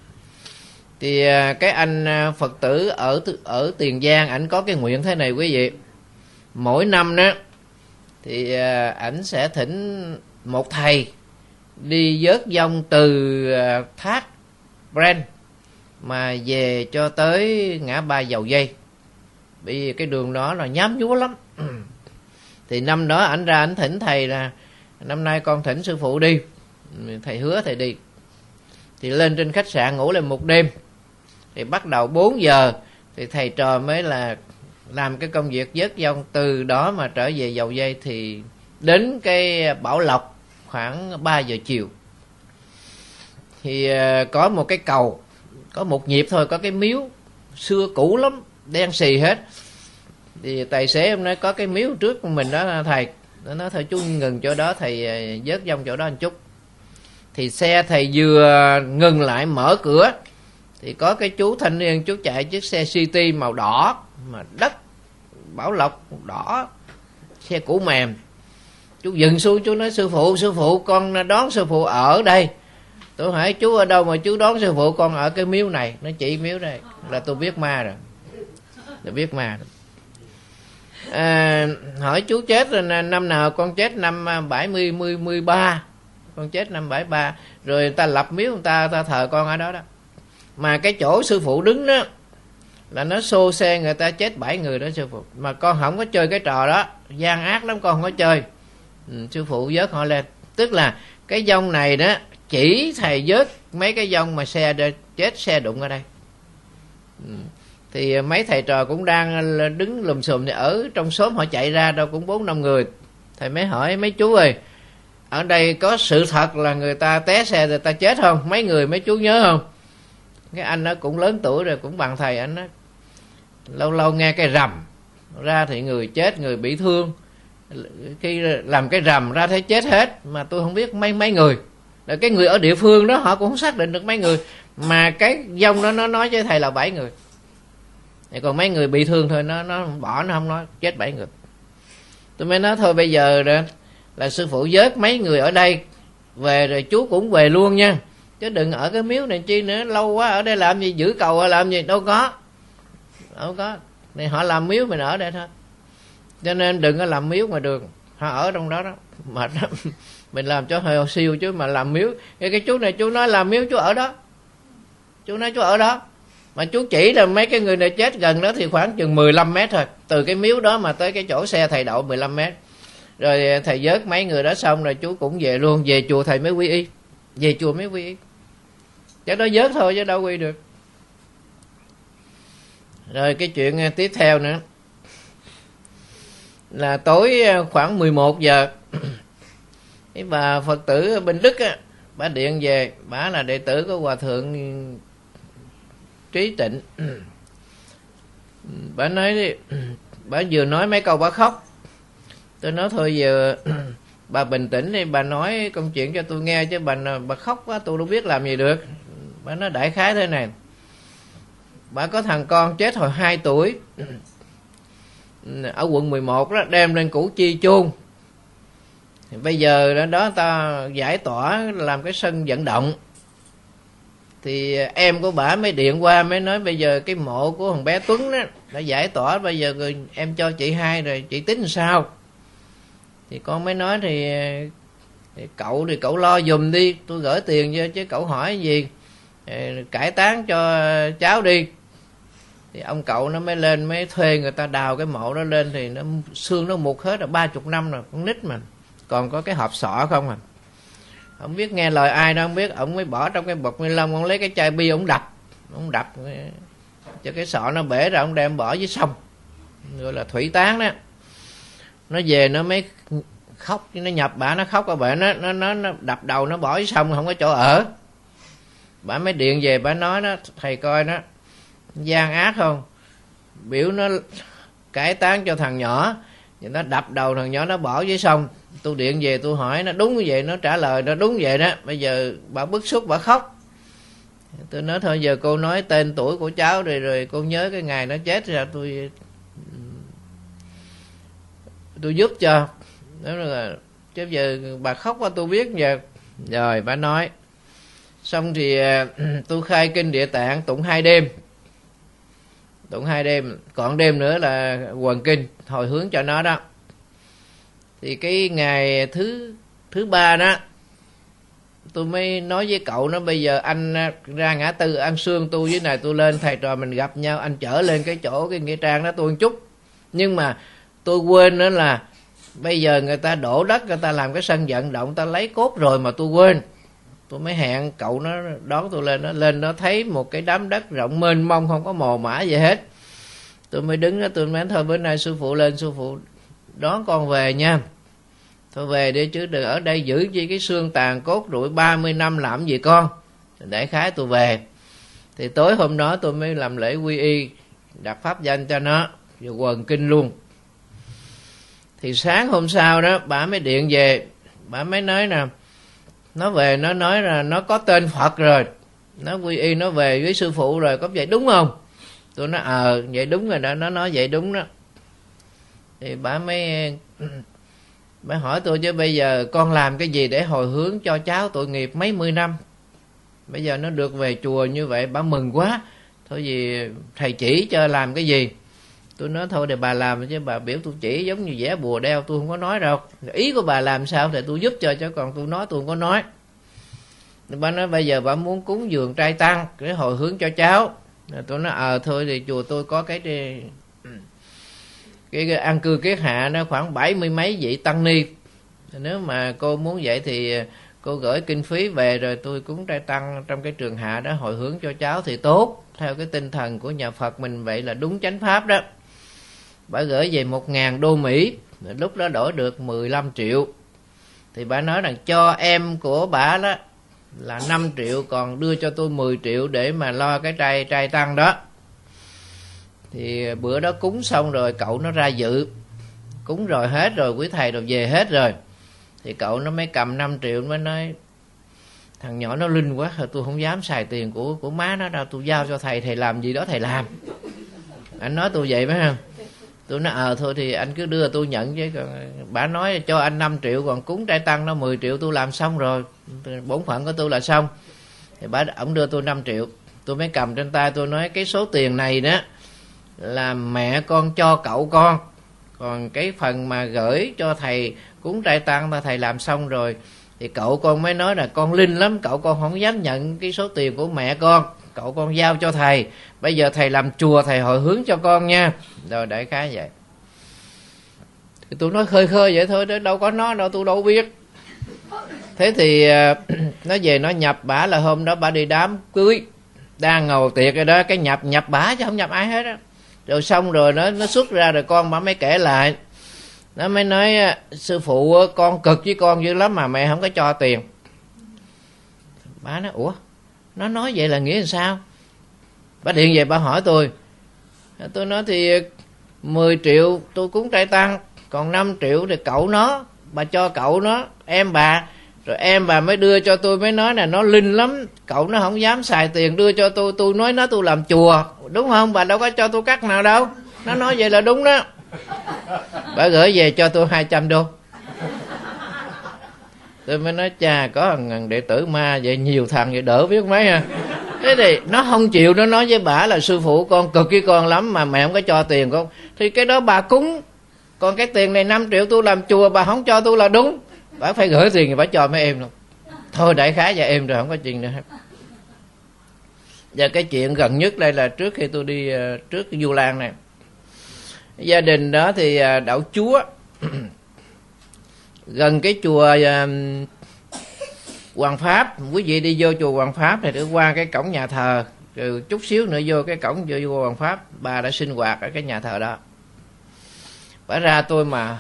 Thì cái anh Phật tử ở ở Tiền Giang, ảnh có cái nguyện thế này quý vị. Mỗi năm đó thì ảnh sẽ thỉnh một thầy đi vớt dông từ thác Brent mà về cho tới ngã ba Dầu Dây, bởi vì cái đường đó là nhám nhúa lắm. Thì năm đó ảnh ra ảnh thỉnh thầy là năm nay con thỉnh sư phụ đi, thầy hứa thầy đi. Thì lên trên khách sạn ngủ lên một đêm, thì bắt đầu bốn giờ thì thầy trò mới là làm cái công việc vớt dông từ đó mà trở về Dầu Dây. Thì đến cái Bảo Lộc khoảng ba giờ chiều, thì có một cái cầu, có một nhịp thôi, có cái miếu xưa cũ lắm, đen xì hết. Thì tài xế hôm nay có cái miếu trước của mình đó thầy, nó nói thôi chú ngừng chỗ đó, thầy vớt dông chỗ đó một chút. Thì xe thầy vừa ngừng lại mở cửa, thì có cái chú thanh niên, chú chạy chiếc xe City màu đỏ, mà đất Bảo Lộc đỏ, xe cũ mềm. Chú dừng xuống, chú nói sư phụ, sư phụ con đón sư phụ ở đây. Tôi hỏi chú ở đâu mà chú đón sư phụ? Con ở cái miếu này. Nó chỉ miếu đây. Là tôi biết ma rồi, tôi biết ma rồi. À, hỏi chú chết rồi năm nào? Con chết năm bảy mươi mười ba, con chết năm bảy ba. Rồi người ta lập miếu, người ta, ta thờ con ở đó đó. Mà cái chỗ sư phụ đứng đó là nó xô xe người ta chết bảy người đó sư phụ. Mà con không có chơi cái trò đó, gian ác lắm, con không có chơi. Ừ, sư phụ vớt họ lên. Tức là cái dông này đó, chỉ thầy vớt mấy cái dông mà xe đ- chết xe đụng ở đây. Ừ. Thì mấy thầy trò cũng đang đứng lùm xùm, thì ở trong xóm họ chạy ra đâu cũng bốn năm người. Thầy mới hỏi mấy chú ơi, ở đây có sự thật là người ta té xe người ta chết không? Mấy người mấy chú nhớ không? Cái anh đó cũng lớn tuổi rồi, cũng bằng thầy, anh đó lâu lâu nghe cái rầm ra thì người chết, người bị thương, khi làm cái rằm ra thấy chết hết, mà tôi không biết mấy mấy người. Rồi cái người ở địa phương đó họ cũng không xác định được mấy người, mà cái dông đó nó nói với thầy là bảy người. Còn mấy người bị thương thôi, nó nó bỏ, nó không nói chết bảy người. Tôi mới nói thôi bây giờ đó là sư phụ vớt mấy người ở đây về rồi chú cũng về luôn nha, chứ đừng ở cái miếu này chi nữa, lâu quá ở đây làm gì, giữ cầu hay làm gì, đâu có đâu có này, họ làm miếu mình ở đây thôi, cho nên đừng có làm miếu ngoài đường, họ ở trong đó đó mệt lắm. Mình làm cho hơi siêu chứ mà làm miếu. Cái, cái chú này chú nói làm miếu, chú ở đó, chú nói chú ở đó, mà chú chỉ là mấy cái người này chết gần đó thì khoảng chừng mười lăm mét thôi, từ cái miếu đó mà tới cái chỗ xe thầy đậu mười lăm mét. Rồi thầy vớt mấy người đó xong rồi chú cũng về luôn, về chùa thầy mới quy y, về chùa mới quy y, chứ đó vớt thôi chứ đâu quy được. Rồi cái chuyện tiếp theo nữa là tối khoảng mười một giờ cái bà Phật tử bên Đức á, bà điện về, bà là đệ tử của Hòa Thượng Trí Tịnh. Bà nói đi, bà vừa nói mấy câu bà khóc. Tôi nói thôi giờ bà bình tĩnh đi, bà nói công chuyện cho tôi nghe, chứ bà, bà khóc quá tôi đâu biết làm gì được. Bà nói đại khái thế này, bà có thằng con chết hồi hai tuổi ở quận mười một đó, đem lên Củ Chi chôn. Bây giờ đó, đó ta giải tỏa làm cái sân vận động, thì em của bà mới điện qua mới nói bây giờ cái mộ của thằng bé Tuấn đó đã giải tỏa, bây giờ rồi em cho chị hai rồi chị tính sao. Thì con mới nói thì, thì cậu thì cậu lo giùm đi, tôi gửi tiền cho, chứ cậu hỏi gì cải táng cho cháu đi. Thì ông cậu nó mới lên mới thuê người ta đào cái mộ đó lên, thì nó xương nó mục hết rồi, ba chục năm rồi, con nít mà còn có cái hộp sọ không à. Không biết nghe lời ai đâu không biết, ông mới bỏ trong cái bọc ni lông, ông lấy cái chai bia ông đập, ông đập cho cái sọ nó bể ra, ông đem bỏ dưới sông, gọi là thủy táng đó. Nó về nó mới khóc, nó nhập bả, nó khóc ở bả, nó, nó nó nó đập đầu nó bỏ dưới sông, không có chỗ ở. Bả mới điện về, bả nói đó, thầy coi đó gian ác không, biểu nó cải táng cho thằng nhỏ, thì nó đập đầu thằng nhỏ nó bỏ dưới sông. Tôi điện về tôi hỏi nó đúng như vậy, nó trả lời nó đúng vậy đó. Bây giờ bà bức xúc, bà khóc. Tôi nói thôi giờ cô nói tên tuổi của cháu đi, rồi cô nhớ cái ngày nó chết ra tôi tôi giúp cho. Đó là chứ giờ bà khóc qua tôi biết giờ. Rồi bà nói xong thì tôi khai kinh Địa Tạng tụng hai đêm, tụng hai đêm, còn đêm nữa là quần kinh hồi hướng cho nó đó. Thì cái ngày thứ thứ ba đó tôi mới nói với cậu nó bây giờ anh ra ngã tư An Sương, tôi với này tôi lên, thầy trò mình gặp nhau, anh chở lên cái chỗ cái nghĩa trang đó tôi một chút. Nhưng mà tôi quên nữa là bây giờ người ta đổ đất, người ta làm cái sân vận động, ta lấy cốt rồi mà tôi quên. Tôi mới hẹn cậu nó đón tôi lên, nó lên nó thấy một cái đám đất rộng mênh mông, không có mồ mả gì hết. Tôi mới đứng đó, tôi nói thôi bữa nay sư phụ lên, sư phụ đón con về nha. Thôi về đi chứ đừng ở đây giữ chi cái xương tàn cốt rụi ba mươi năm làm gì con. Đại khái tôi về. Thì tối hôm đó tôi mới làm lễ quy y, đặt pháp danh cho nó, rồi quần kinh luôn. Thì sáng hôm sau đó bà mới điện về, bà mới nói nè, nó về nó nói là nó có tên Phật rồi, nó quy y nó về với sư phụ rồi, có vậy đúng không? Tôi nói ờ vậy đúng rồi đó, nó nói vậy đúng đó. Thì bà mới bà hỏi tôi chứ bây giờ con làm cái gì để hồi hướng cho cháu tội nghiệp mấy mươi năm, bây giờ nó được về chùa như vậy, bà mừng quá. Thôi gì thầy chỉ cho làm cái gì. Tôi nói thôi để bà làm, chứ bà biểu tôi chỉ giống như vẽ bùa đeo, tôi không có nói đâu. Ý của bà làm sao thì tôi giúp cho, chứ còn tôi nói tôi không có nói. Bà nói bây giờ bà muốn cúng dường trai tăng để hồi hướng cho cháu. Rồi tôi nói ờ thôi thì chùa tôi có cái cái, cái, cái an cư kiết hạ nó khoảng bảy mươi mấy vị tăng ni. Nếu mà cô muốn vậy thì cô gửi kinh phí về, rồi tôi cúng trai tăng trong cái trường hạ đó hồi hướng cho cháu thì tốt. Theo cái tinh thần của nhà Phật mình vậy là đúng chánh pháp đó. Bà gửi về một ngàn đô Mỹ, lúc đó đổi được mười lăm triệu. Thì bà nói rằng cho em của bà đó là năm triệu, còn đưa cho tôi mười triệu để mà lo cái trai trai tăng đó. Thì bữa đó cúng xong rồi cậu nó ra dự. cúng rồi hết rồi, quý thầy rồi về hết rồi. Thì cậu nó mới cầm năm triệu, mới nói thằng nhỏ nó linh quá, tôi không dám xài tiền của của má nó đâu, tôi giao cho thầy, thầy làm gì đó thầy làm. Anh nói tôi vậy phải không? Tôi nói ờ thôi thì anh cứ đưa tôi nhận chứ. Còn bà nói cho anh năm triệu, còn cúng trai tăng nó mười triệu, tôi làm xong rồi, bổn phận của tôi là xong. Thì bà ổng đưa tôi năm triệu, tôi mới cầm trên tay, tôi nói cái số tiền này đó là mẹ con cho cậu con, còn cái phần mà gửi cho thầy cúng trai tăng là thầy làm xong rồi. Thì cậu con mới nói là con linh lắm, cậu con không dám nhận cái số tiền của mẹ con, cậu con giao cho thầy, bây giờ thầy làm chùa thầy hồi hướng cho con nha. Rồi đại khái vậy. Thì tôi nói khơi khơi vậy thôi, đâu có nó đâu, tôi đâu biết. Thế thì nó về nó nhập bả là hôm đó bả đi đám cưới, đang ngồi tiệc rồi đó, cái nhập nhập bả chứ không nhập ai hết á. Rồi xong rồi nó nó xuất ra rồi con bả mới kể lại. Nó mới nói sư phụ con cực với con dữ lắm mà mẹ không có cho tiền. Bả nói ủa, nó nói vậy là nghĩa là sao? Bả điện về bả hỏi tôi. Tôi nói thì mười triệu tôi cúng trai tăng, còn năm triệu thì cậu nó, bà cho cậu nó, em bà. Rồi em bà mới đưa cho tôi, mới nói là nó linh lắm, cậu nó không dám xài tiền đưa cho tôi, tôi nói nó tôi làm chùa, đúng không? Bà đâu có cho tôi cắt nào đâu. Nó nói vậy là đúng đó. Bà gửi về cho tôi hai trăm đô. Tôi mới nói cha, có thằng đệ tử ma vậy, nhiều thằng vậy đỡ biết mấy ha. Thế thì nó không chịu, nó nói với bà là sư phụ con cực với con lắm mà mẹ không có cho tiền con. Thì cái đó bà cúng, còn cái tiền này năm triệu tôi làm chùa bà không cho tôi là đúng. Bà phải gửi tiền thì bà cho mấy em luôn. Thôi đại khái và em rồi, không có chuyện nữa hết. Và cái chuyện gần nhất đây là trước khi tôi đi trước cái Du Lan này, gia đình đó thì đạo Chúa gần cái chùa Hoàng Pháp. Quý vị đi vô chùa Hoàng Pháp thì được qua cái cổng nhà thờ, rồi chút xíu nữa vô cái cổng vô chùa Hoàng Pháp. Bà đã sinh hoạt ở cái nhà thờ đó. Bà ra tôi mà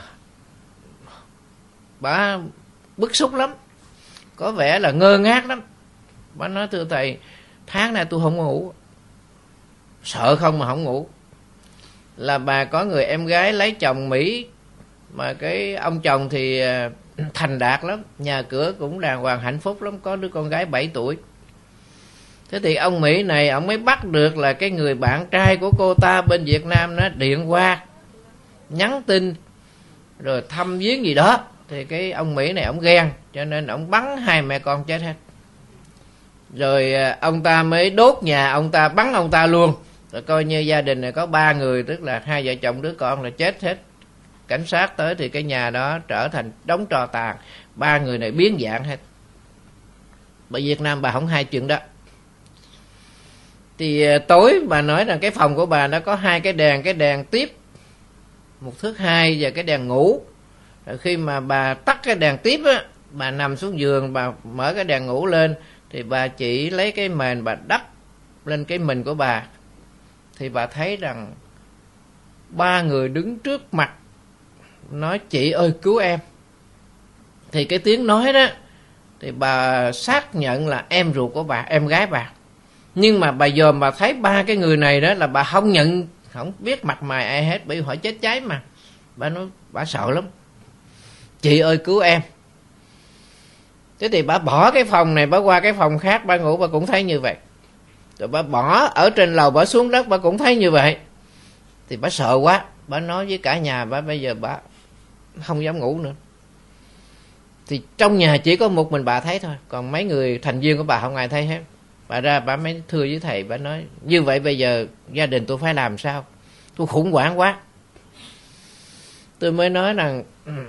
bà bức xúc lắm, có vẻ là ngơ ngác lắm. Bà nói thưa thầy, tháng nay tôi không ngủ, sợ không mà không ngủ. Là bà có người em gái lấy chồng Mỹ, mà cái ông chồng thì thành đạt lắm, nhà cửa cũng đàng hoàng hạnh phúc lắm, có đứa con gái bảy tuổi. Thế thì ông Mỹ này ông mới bắt được là cái người bạn trai của cô ta bên Việt Nam nó điện qua nhắn tin rồi thăm viếng gì đó. Thì cái ông Mỹ này ông ghen, cho nên ông bắn hai mẹ con chết hết. Rồi ông ta mới đốt nhà ông ta, bắn ông ta luôn. Rồi coi như gia đình này có ba người, tức là hai vợ chồng đứa con là chết hết. Cảnh sát tới thì cái nhà đó trở thành đống tro tàn, ba người này biến dạng hết. Bởi Việt Nam bà không hay chuyện đó. Thì tối bà nói rằng cái phòng của bà nó có hai cái đèn, cái đèn tiếp một thước hai và cái đèn ngủ. Rồi khi mà bà tắt cái đèn tiếp á, bà nằm xuống giường, bà mở cái đèn ngủ lên, thì bà chỉ lấy cái mền bà đắp lên cái mình của bà. Thì bà thấy rằng ba người đứng trước mặt nói chị ơi cứu em. Thì cái tiếng nói đó thì bà xác nhận là em ruột của bà, em gái bà. Nhưng mà bà dòm bà thấy ba cái người này đó là bà không nhận, không biết mặt mày ai hết, bởi vì họ chết cháy mà. Bà nói bà sợ lắm, chị ơi cứu em. Thế thì bà bỏ cái phòng này, bà qua cái phòng khác bà ngủ, bà cũng thấy như vậy. Rồi bà bỏ ở trên lầu, bà xuống đất, bà cũng thấy như vậy. Thì bà sợ quá, bà nói với cả nhà bà bây giờ bà không dám ngủ nữa. Thì trong nhà chỉ có một mình bà thấy thôi, còn mấy người thành viên của bà không ai thấy hết. Bà ra bà mới thưa với thầy, bà nói như vậy bây giờ gia đình tôi phải làm sao, tôi khủng hoảng quá. Tôi mới nói rằng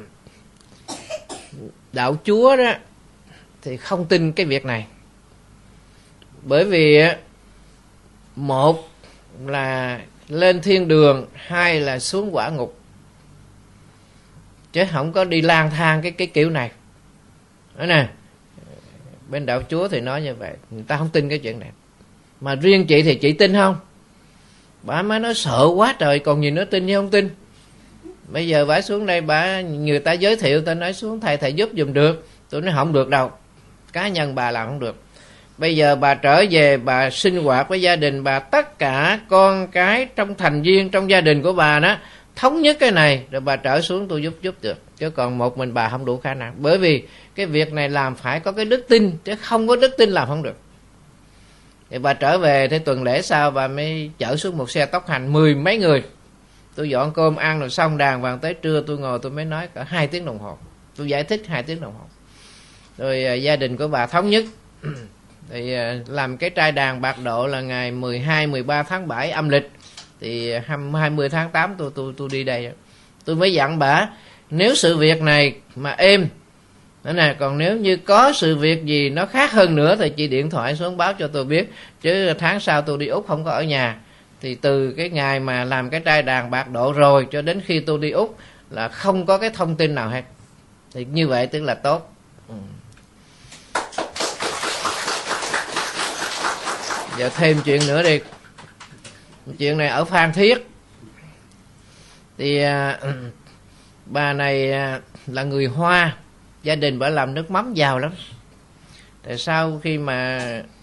đạo Chúa đó thì không tin cái việc này. Bởi vì một là lên thiên đường, hai là xuống quả ngục, chứ không có đi lang thang cái cái kiểu này. Đó nè, bên đạo Chúa thì nói như vậy, người ta không tin cái chuyện này. Mà riêng chị thì chị tin không? Bà mới nói sợ quá trời, còn gì nữa tin hay không tin. Bây giờ bà xuống đây, bà người ta giới thiệu, ta nói xuống thầy thầy giúp giùm được. Tôi nói không được đâu, cá nhân bà làm không được. Bây giờ bà trở về, bà sinh hoạt với gia đình bà, tất cả con cái trong thành viên trong gia đình của bà đó thống nhất cái này rồi bà trở xuống tôi giúp giúp được, chứ còn một mình bà không đủ khả năng. Bởi vì cái việc này làm phải có cái đức tin, chứ không có đức tin làm không được. Thì bà trở về thế tuần lễ sau bà mới chở xuống một xe tốc hành mười mấy người. Tôi dọn cơm ăn rồi xong đàng hoàng tới trưa tôi ngồi tôi mới nói cả hai tiếng đồng hồ. Tôi giải thích hai tiếng đồng hồ. Rồi à, gia đình của bà thống nhất thì à, làm cái trai đàn bạc độ là ngày mười hai, mười ba tháng bảy âm lịch. Thì hai mươi tháng tám tôi tôi tôi đi đây. Tôi mới dặn bà nếu sự việc này mà êm đó nè, còn nếu như có sự việc gì nó khác hơn nữa thì chị điện thoại xuống báo cho tôi biết, chứ tháng sau tôi đi Úc không có ở nhà. Thì từ cái ngày mà làm cái trai đàn bạc độ rồi cho đến khi tôi đi Úc là không có cái thông tin nào hết. Thì như vậy tức là tốt. ừ. Giờ thêm chuyện nữa đi. Chuyện này ở Phan Thiết. Thì à, bà này à, là người Hoa. Gia đình bà làm nước mắm giàu lắm. Tại sau khi mà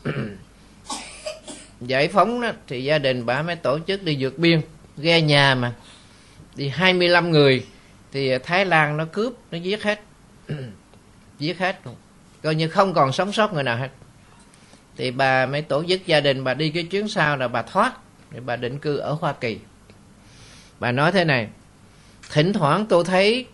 giải phóng đó, thì gia đình bà mới tổ chức đi vượt biên, ghe nhà mà. Thì hai mươi lăm người thì Thái Lan nó cướp, nó giết hết. Giết hết luôn. Coi như không còn sống sót người nào hết. Thì bà mới tổ chức gia đình bà đi cái chuyến sau là bà thoát. Thì bà định cư ở Hoa Kỳ. Bà nói thế này: thỉnh thoảng tôi thấy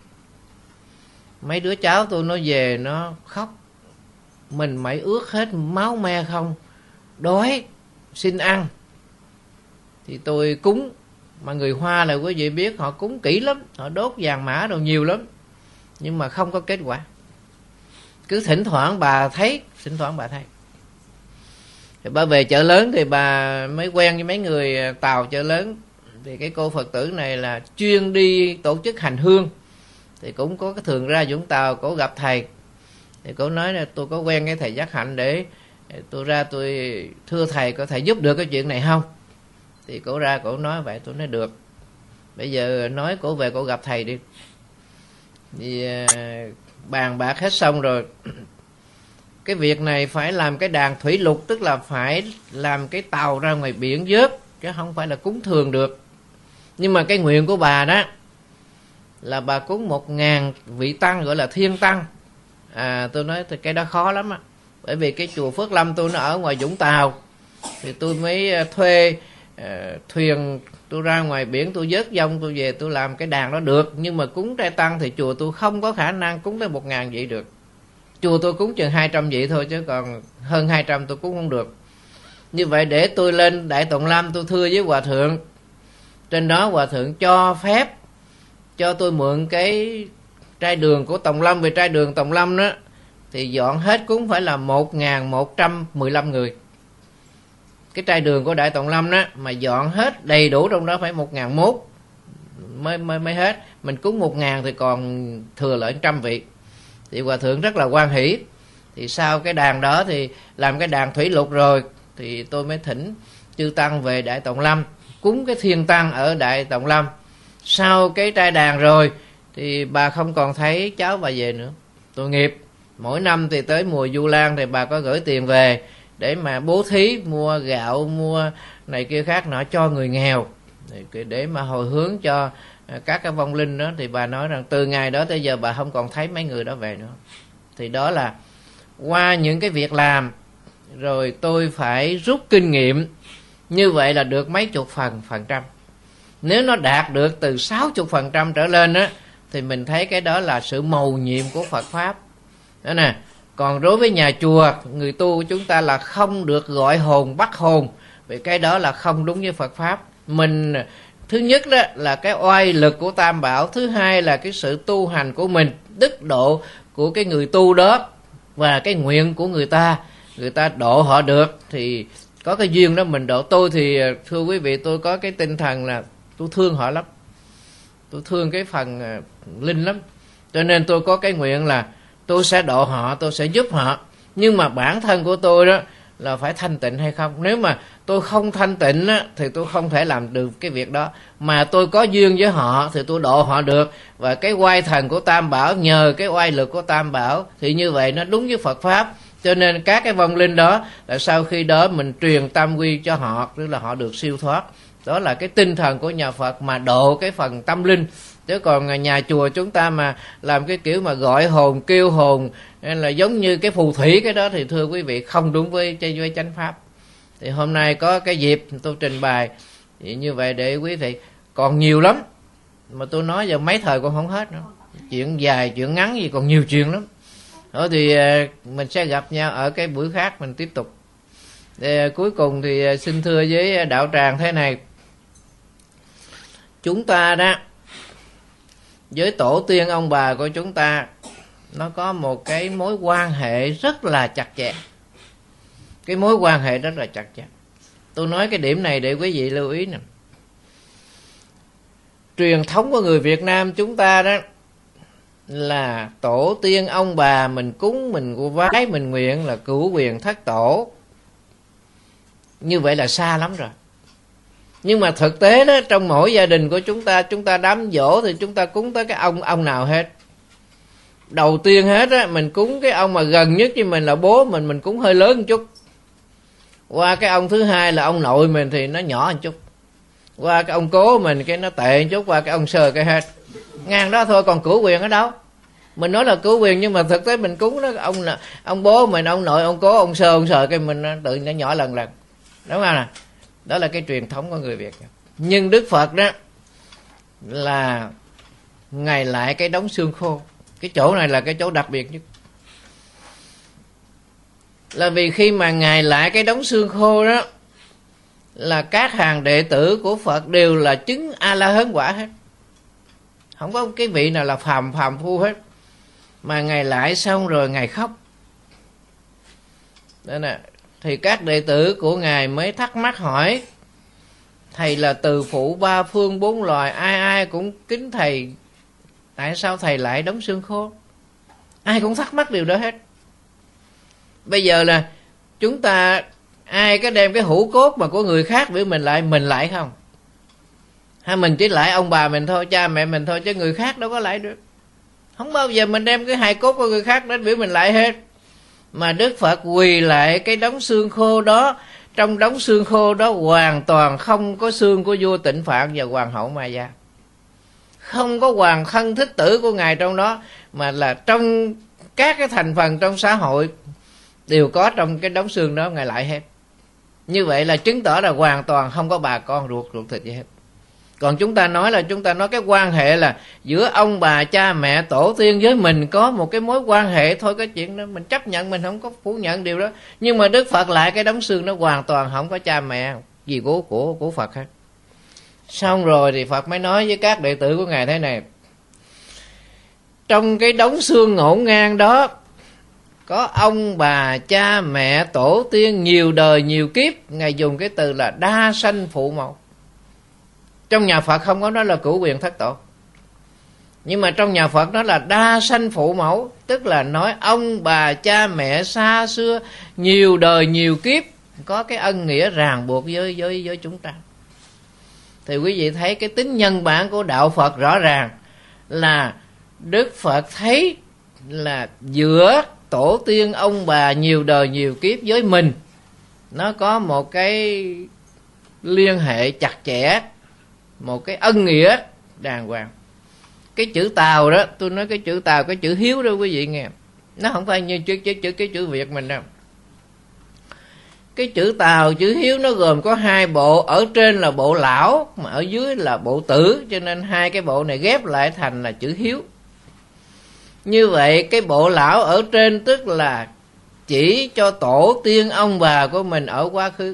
mấy đứa cháu tôi nó về nó khóc, mình mẩy ướt hết máu me không, đói xin ăn. Thì tôi cúng, mà người Hoa là quý vị biết họ cúng kỹ lắm, họ đốt vàng mã đồ nhiều lắm, nhưng mà không có kết quả. Cứ thỉnh thoảng bà thấy, thỉnh thoảng bà thấy. Thì bà về chợ lớn thì bà mới quen với mấy người Tàu chợ lớn. Thì cái cô Phật tử này là chuyên đi tổ chức hành hương. Thì cũng có cái thường ra Vũng Tàu, cổ gặp thầy. Thì cổ nói là tôi có quen cái thầy Giác Hạnh để tôi ra tôi thưa thầy có thể giúp được cái chuyện này không. Thì cổ ra cổ nói vậy, tôi nói được. Bây giờ nói cổ về cổ gặp thầy đi. Thì bàn bạc hết xong rồi. Cái việc này phải làm cái đàn thủy lục, tức là phải làm cái tàu ra ngoài biển vớt, chứ không phải là cúng thường được. Nhưng mà cái nguyện của bà đó là bà cúng một ngàn vị tăng, gọi là thiên tăng. À tôi nói thì cái đó khó lắm á. Bởi vì cái chùa Phước Lâm tôi nó ở ngoài Vũng Tàu. Thì tôi mới thuê uh, thuyền, tôi ra ngoài biển tôi vớt dông tôi về tôi làm cái đàn đó được. Nhưng mà cúng trai tăng thì chùa tôi không có khả năng cúng tới một ngàn vị được. Chùa tôi cúng chừng hai trăm vị thôi, chứ còn hơn hai trăm tôi cúng không được. Như vậy để tôi lên Đại Tùng Lâm tôi thưa với Hòa Thượng. Trên đó Hòa Thượng cho phép cho tôi mượn cái trai đường của Tùng Lâm. Vì trai đường Tùng Lâm đó thì dọn hết cúng phải là một nghìn một trăm mười lăm người. Cái trai đường của Đại Tùng Lâm đó mà dọn hết đầy đủ trong đó phải một nghìn một mới, mới, mới hết. Mình cúng một nghìn thì còn thừa lại trăm vị. Thì Hòa Thượng rất là hoan hỷ. Thì sau cái đàn đó thì làm cái đàn thủy lục rồi thì tôi mới thỉnh chư tăng về Đại Tùng Lâm cúng cái thiên tăng ở Đại Tùng Lâm. Sau cái trai đàn rồi thì bà không còn thấy cháu bà về nữa. Tội nghiệp. Mỗi năm thì tới mùa Vu Lan thì bà có gửi tiền về để mà bố thí mua gạo, mua này kia khác nọ cho người nghèo, để mà hồi hướng cho các cái vong linh đó. Thì bà nói rằng từ ngày đó tới giờ bà không còn thấy mấy người đó về nữa. Thì đó là qua những cái việc làm rồi tôi phải rút kinh nghiệm. Như vậy là được mấy chục phần phần trăm. Nếu nó đạt được từ sáu mươi phần trăm trở lên á thì mình thấy cái đó là sự mầu nhiệm của Phật Pháp. Đó nè. Còn đối với nhà chùa, người tu của chúng ta là không được gọi hồn bắt hồn. Vì cái đó là không đúng với Phật Pháp. Mình thứ nhất đó là cái oai lực của Tam Bảo. Thứ hai là cái sự tu hành của mình, đức độ của cái người tu đó và cái nguyện của người ta. Người ta độ họ được thì có cái duyên đó mình độ. Tôi thì thưa quý vị, tôi có cái tinh thần là tôi thương họ lắm. Tôi thương cái phần uh, linh lắm. Cho nên tôi có cái nguyện là tôi sẽ độ họ, tôi sẽ giúp họ. Nhưng mà bản thân của tôi đó là phải thanh tịnh hay không. Nếu mà tôi không thanh tịnh á, thì tôi không thể làm được cái việc đó. Mà tôi có duyên với họ thì tôi độ họ được. Và cái oai thần của Tam Bảo, nhờ cái oai lực của Tam Bảo, thì như vậy nó đúng với Phật Pháp. Cho nên các cái vong linh đó là sau khi đó mình truyền tam quy cho họ, tức là họ được siêu thoát. Đó là cái tinh thần của nhà Phật mà độ cái phần tâm linh. Chứ còn nhà chùa chúng ta mà làm cái kiểu mà gọi hồn, kêu hồn, hay là giống như cái phù thủy, cái đó thì thưa quý vị không đúng với với chánh pháp. Thì hôm nay có cái dịp tôi trình bày như vậy để quý vị, còn nhiều lắm mà tôi nói giờ mấy thời cũng không hết nữa, chuyện dài chuyện ngắn gì còn nhiều chuyện lắm. Đó thì mình sẽ gặp nhau ở cái buổi khác mình tiếp tục. Để cuối cùng thì xin thưa với đạo tràng thế này, chúng ta đó với tổ tiên ông bà của chúng ta nó có một cái mối quan hệ rất là chặt chẽ. Cái mối quan hệ rất là chặt chẽ. Tôi nói cái điểm này để quý vị lưu ý nè. Truyền thống của người Việt Nam chúng ta đó là tổ tiên ông bà mình cúng, mình vái, mình nguyện là cửu quyền thất tổ. Như vậy là xa lắm rồi. Nhưng mà thực tế đó, trong mỗi gia đình của chúng ta, chúng ta đám giỗ thì chúng ta cúng tới cái ông ông nào hết. Đầu tiên hết á, mình cúng cái ông mà gần nhất với mình là bố mình, mình cúng hơi lớn một chút. Qua cái ông thứ hai là ông nội mình thì nó nhỏ một chút. Qua cái ông cố mình cái nó tệ một chút, qua cái ông sơ cái hết. Ngang đó thôi, còn cửu quyền ở đâu? Mình nói là cửu quyền nhưng mà thực tế mình cúng đó, ông là ông bố mình, ông nội, ông cố, ông sơ, ông sờ cái mình tự nó nhỏ lần lần. Đúng không nào? Đó là cái truyền thống của người Việt. Nhưng Đức Phật đó là Ngài lại cái đống xương khô. Cái chỗ này là cái chỗ đặc biệt nhất. Là vì khi mà Ngài lại cái đống xương khô đó là các hàng đệ tử của Phật đều là chứng A-la-hán quả hết. Không có cái vị nào là phàm phàm phu hết. Mà Ngài lại xong rồi Ngài khóc. Đó nè. Thì các đệ tử của Ngài mới thắc mắc hỏi: Thầy là từ phụ ba phương bốn loài, ai ai cũng kính Thầy, tại sao Thầy lại đóng xương khô? Ai cũng thắc mắc điều đó hết. Bây giờ là chúng ta ai có đem cái hũ cốt mà của người khác biểu mình lại, mình lại không? Hay mình chỉ lại ông bà mình thôi, cha mẹ mình thôi, chứ người khác đâu có lại được. Không bao giờ mình đem cái hài cốt của người khác đến biểu mình lại hết. Mà Đức Phật quỳ lại cái đống xương khô đó. Trong đống xương khô đó hoàn toàn không có xương của vua Tịnh Phạn và hoàng hậu Maya. Không có hoàng thân thích tử của Ngài trong đó, mà là trong các cái thành phần trong xã hội đều có trong cái đống xương đó Ngài lại hết. Như vậy là chứng tỏ là hoàn toàn không có bà con ruột ruột thịt gì hết. Còn chúng ta nói là chúng ta nói cái quan hệ là giữa ông bà, cha mẹ, tổ tiên với mình có một cái mối quan hệ thôi. Cái chuyện đó mình chấp nhận, mình không có phủ nhận điều đó. Nhưng mà Đức Phật lại cái đống xương nó hoàn toàn không có cha mẹ gì của, của, của Phật hết. Xong rồi thì Phật mới nói với các đệ tử của Ngài thế này: trong cái đống xương ngổn ngang đó có ông bà, cha mẹ, tổ tiên nhiều đời nhiều kiếp. Ngài dùng cái từ là đa sanh phụ mẫu. Trong nhà Phật không có nói là cửu quyền thất tổ, nhưng mà trong nhà Phật đó là đa sanh phụ mẫu. Tức là nói ông bà, cha mẹ xa xưa nhiều đời nhiều kiếp có cái ân nghĩa ràng buộc với, với, với chúng ta. Thì quý vị thấy cái tính nhân bản của đạo Phật rõ ràng là Đức Phật thấy là giữa tổ tiên ông bà nhiều đời nhiều kiếp với mình nó có một cái liên hệ chặt chẽ, một cái ân nghĩa đàng hoàng. Cái chữ Tào đó, tôi nói cái chữ Tào, cái chữ hiếu đó quý vị nghe, nó không phải như chữ, chữ, chữ, cái chữ Việt mình đâu. Cái chữ Tào, chữ hiếu nó gồm có hai bộ. Ở trên là bộ lão, mà ở dưới là bộ tử. Cho nên hai cái bộ này ghép lại thành là chữ hiếu. Như vậy cái bộ lão ở trên tức là chỉ cho tổ tiên ông bà của mình ở quá khứ.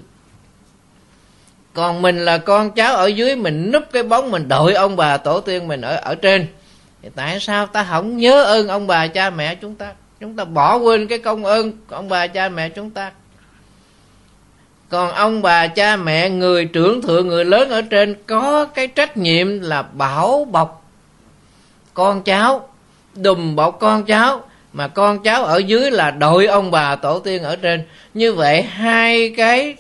Còn mình là con cháu ở dưới, mình núp cái bóng, mình đội ông bà tổ tiên mình ở ở trên. Thì tại sao ta không nhớ ơn ông bà cha mẹ chúng ta? Chúng ta bỏ quên cái công ơn ông bà cha mẹ chúng ta. Còn ông bà cha mẹ, người trưởng thượng, người lớn ở trên có cái trách nhiệm là bảo bọc con cháu, đùm bọc con cháu. Mà con cháu ở dưới là đội ông bà tổ tiên ở trên. Như vậy hai cái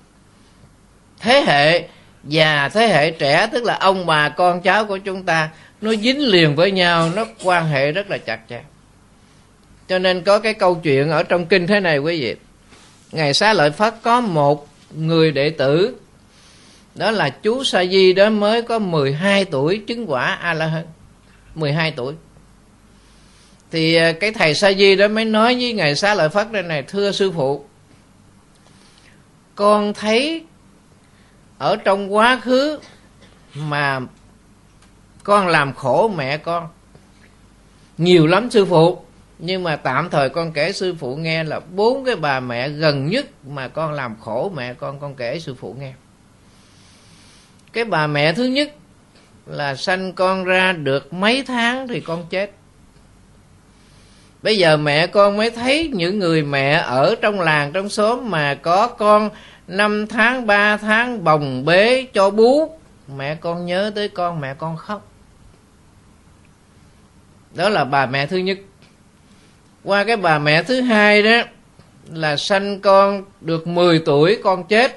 thế hệ già, thế hệ trẻ, tức là ông bà con cháu của chúng ta, nó dính liền với nhau, nó quan hệ rất là chặt chẽ. Cho nên có cái câu chuyện ở trong kinh thế này quý vị. Ngài Xá Lợi Phất có một người đệ tử Đó là chú Sa Di đó mới có mười hai tuổi chứng quả A-la-hán, mười hai tuổi. Thì cái thầy Sa Di đó mới nói với ngài Xá Lợi Phất đây này: thưa sư phụ, con thấy ở trong quá khứ mà con làm khổ mẹ con nhiều lắm sư phụ. Nhưng mà tạm thời con kể sư phụ nghe là bốn cái bà mẹ gần nhất mà con làm khổ mẹ con, con kể sư phụ nghe. Cái bà mẹ thứ nhất là sanh con ra được mấy tháng thì con chết. Bây giờ mẹ con mới thấy những người mẹ ở trong làng trong xóm mà có con năm tháng ba tháng bồng bế cho bú, mẹ con nhớ tới con, mẹ con khóc. Đó là bà mẹ thứ nhất. Qua cái bà mẹ thứ hai đó là sanh con được mười tuổi con chết.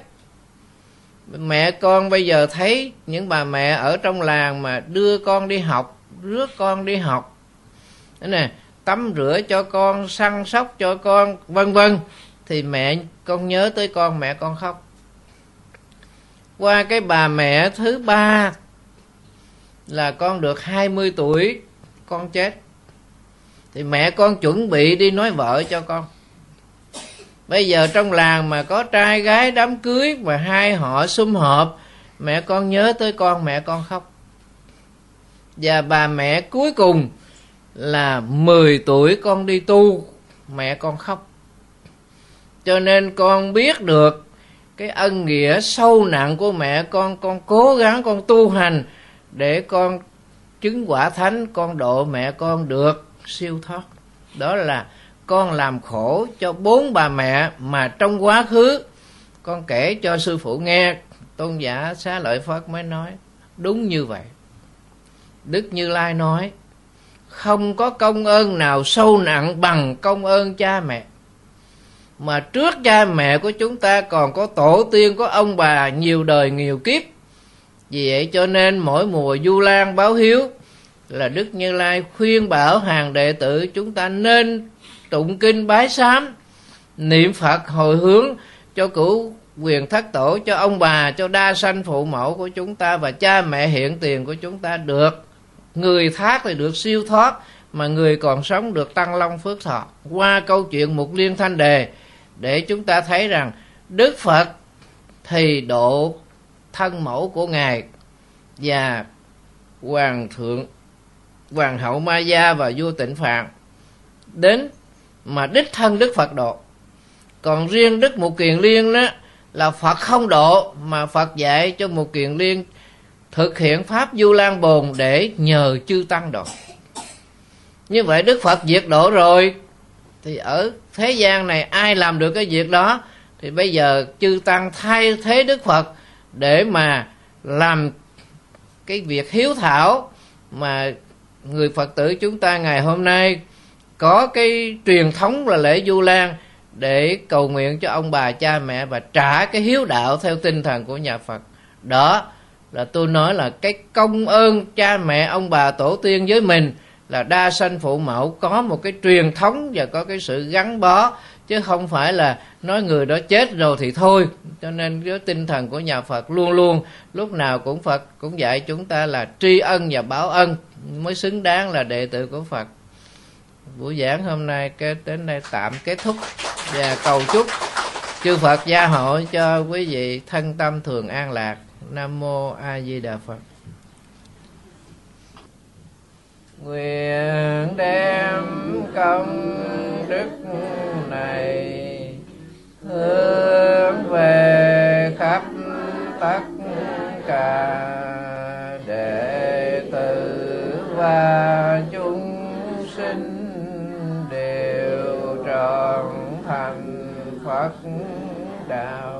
Mẹ con bây giờ thấy những bà mẹ ở trong làng mà đưa con đi học, rước con đi học, thế nè, tắm rửa cho con, săn sóc cho con, vân vân, thì mẹ con nhớ tới con, mẹ con khóc. Qua cái bà mẹ thứ ba là con được hai mươi tuổi con chết, thì mẹ con chuẩn bị đi nói vợ cho con. Bây giờ trong làng mà có trai gái đám cưới mà hai họ sum họp, mẹ con nhớ tới con, mẹ con khóc. Và bà mẹ cuối cùng là mười tuổi con đi tu, mẹ con khóc. Cho nên con biết được cái ân nghĩa sâu nặng của mẹ con. Con cố gắng con tu hành để con chứng quả thánh, con độ mẹ con được siêu thoát. Đó là con làm khổ cho bốn bà mẹ mà trong quá khứ con kể cho sư phụ nghe. Tôn giả Xá Lợi Phất mới nói đúng như vậy. Đức Như Lai nói không có công ơn nào sâu nặng bằng công ơn cha mẹ. Mà trước cha mẹ của chúng ta còn có tổ tiên, có ông bà nhiều đời nhiều kiếp. Vì vậy cho nên mỗi mùa Du Lan báo hiếu là Đức Như Lai khuyên bảo hàng đệ tử chúng ta nên tụng kinh bái sám, niệm Phật hồi hướng cho cửu quyền thất tổ, cho ông bà, cho đa sanh phụ mẫu của chúng ta và cha mẹ hiện tiền của chúng ta được. Người thác thì được siêu thoát, mà người còn sống được tăng long phước thọ. Qua câu chuyện Mục Liên Thanh Đề để chúng ta thấy rằng Đức Phật thì độ thân mẫu của Ngài và Hoàng thượng, Hoàng hậu Ma Gia và vua Tịnh Phạn đến mà đích thân Đức Phật độ. Còn riêng Đức Mục Kiền Liên đó là Phật không độ, mà Phật dạy cho Mục Kiền Liên thực hiện pháp Du Lan Bồn để nhờ chư tăng độ. Như vậy Đức Phật diệt độ rồi, thì ở thế gian này ai làm được cái việc đó? Thì bây giờ chư tăng thay thế Đức Phật để mà làm cái việc hiếu thảo mà người Phật tử chúng ta ngày hôm nay có cái truyền thống là lễ Du Lan để cầu nguyện cho ông bà cha mẹ và trả cái hiếu đạo theo tinh thần của nhà Phật. Đó là tôi nói là cái công ơn cha mẹ ông bà tổ tiên với mình là đa sanh phụ mẫu có một cái truyền thống và có cái sự gắn bó, chứ không phải là nói người đó chết rồi thì thôi. Cho nên cái tinh thần của nhà Phật luôn luôn lúc nào cũng Phật cũng dạy chúng ta là tri ân và báo ân mới xứng đáng là đệ tử của Phật. Buổi giảng hôm nay đến đây tạm kết thúc, và cầu chúc chư Phật gia hộ cho quý vị thân tâm thường an lạc. Nam mô A Di Đà Phật. Nguyện đem công đức này hướng về khắp tất cả đệ tử và chúng sinh đều trọn thành Phật đạo.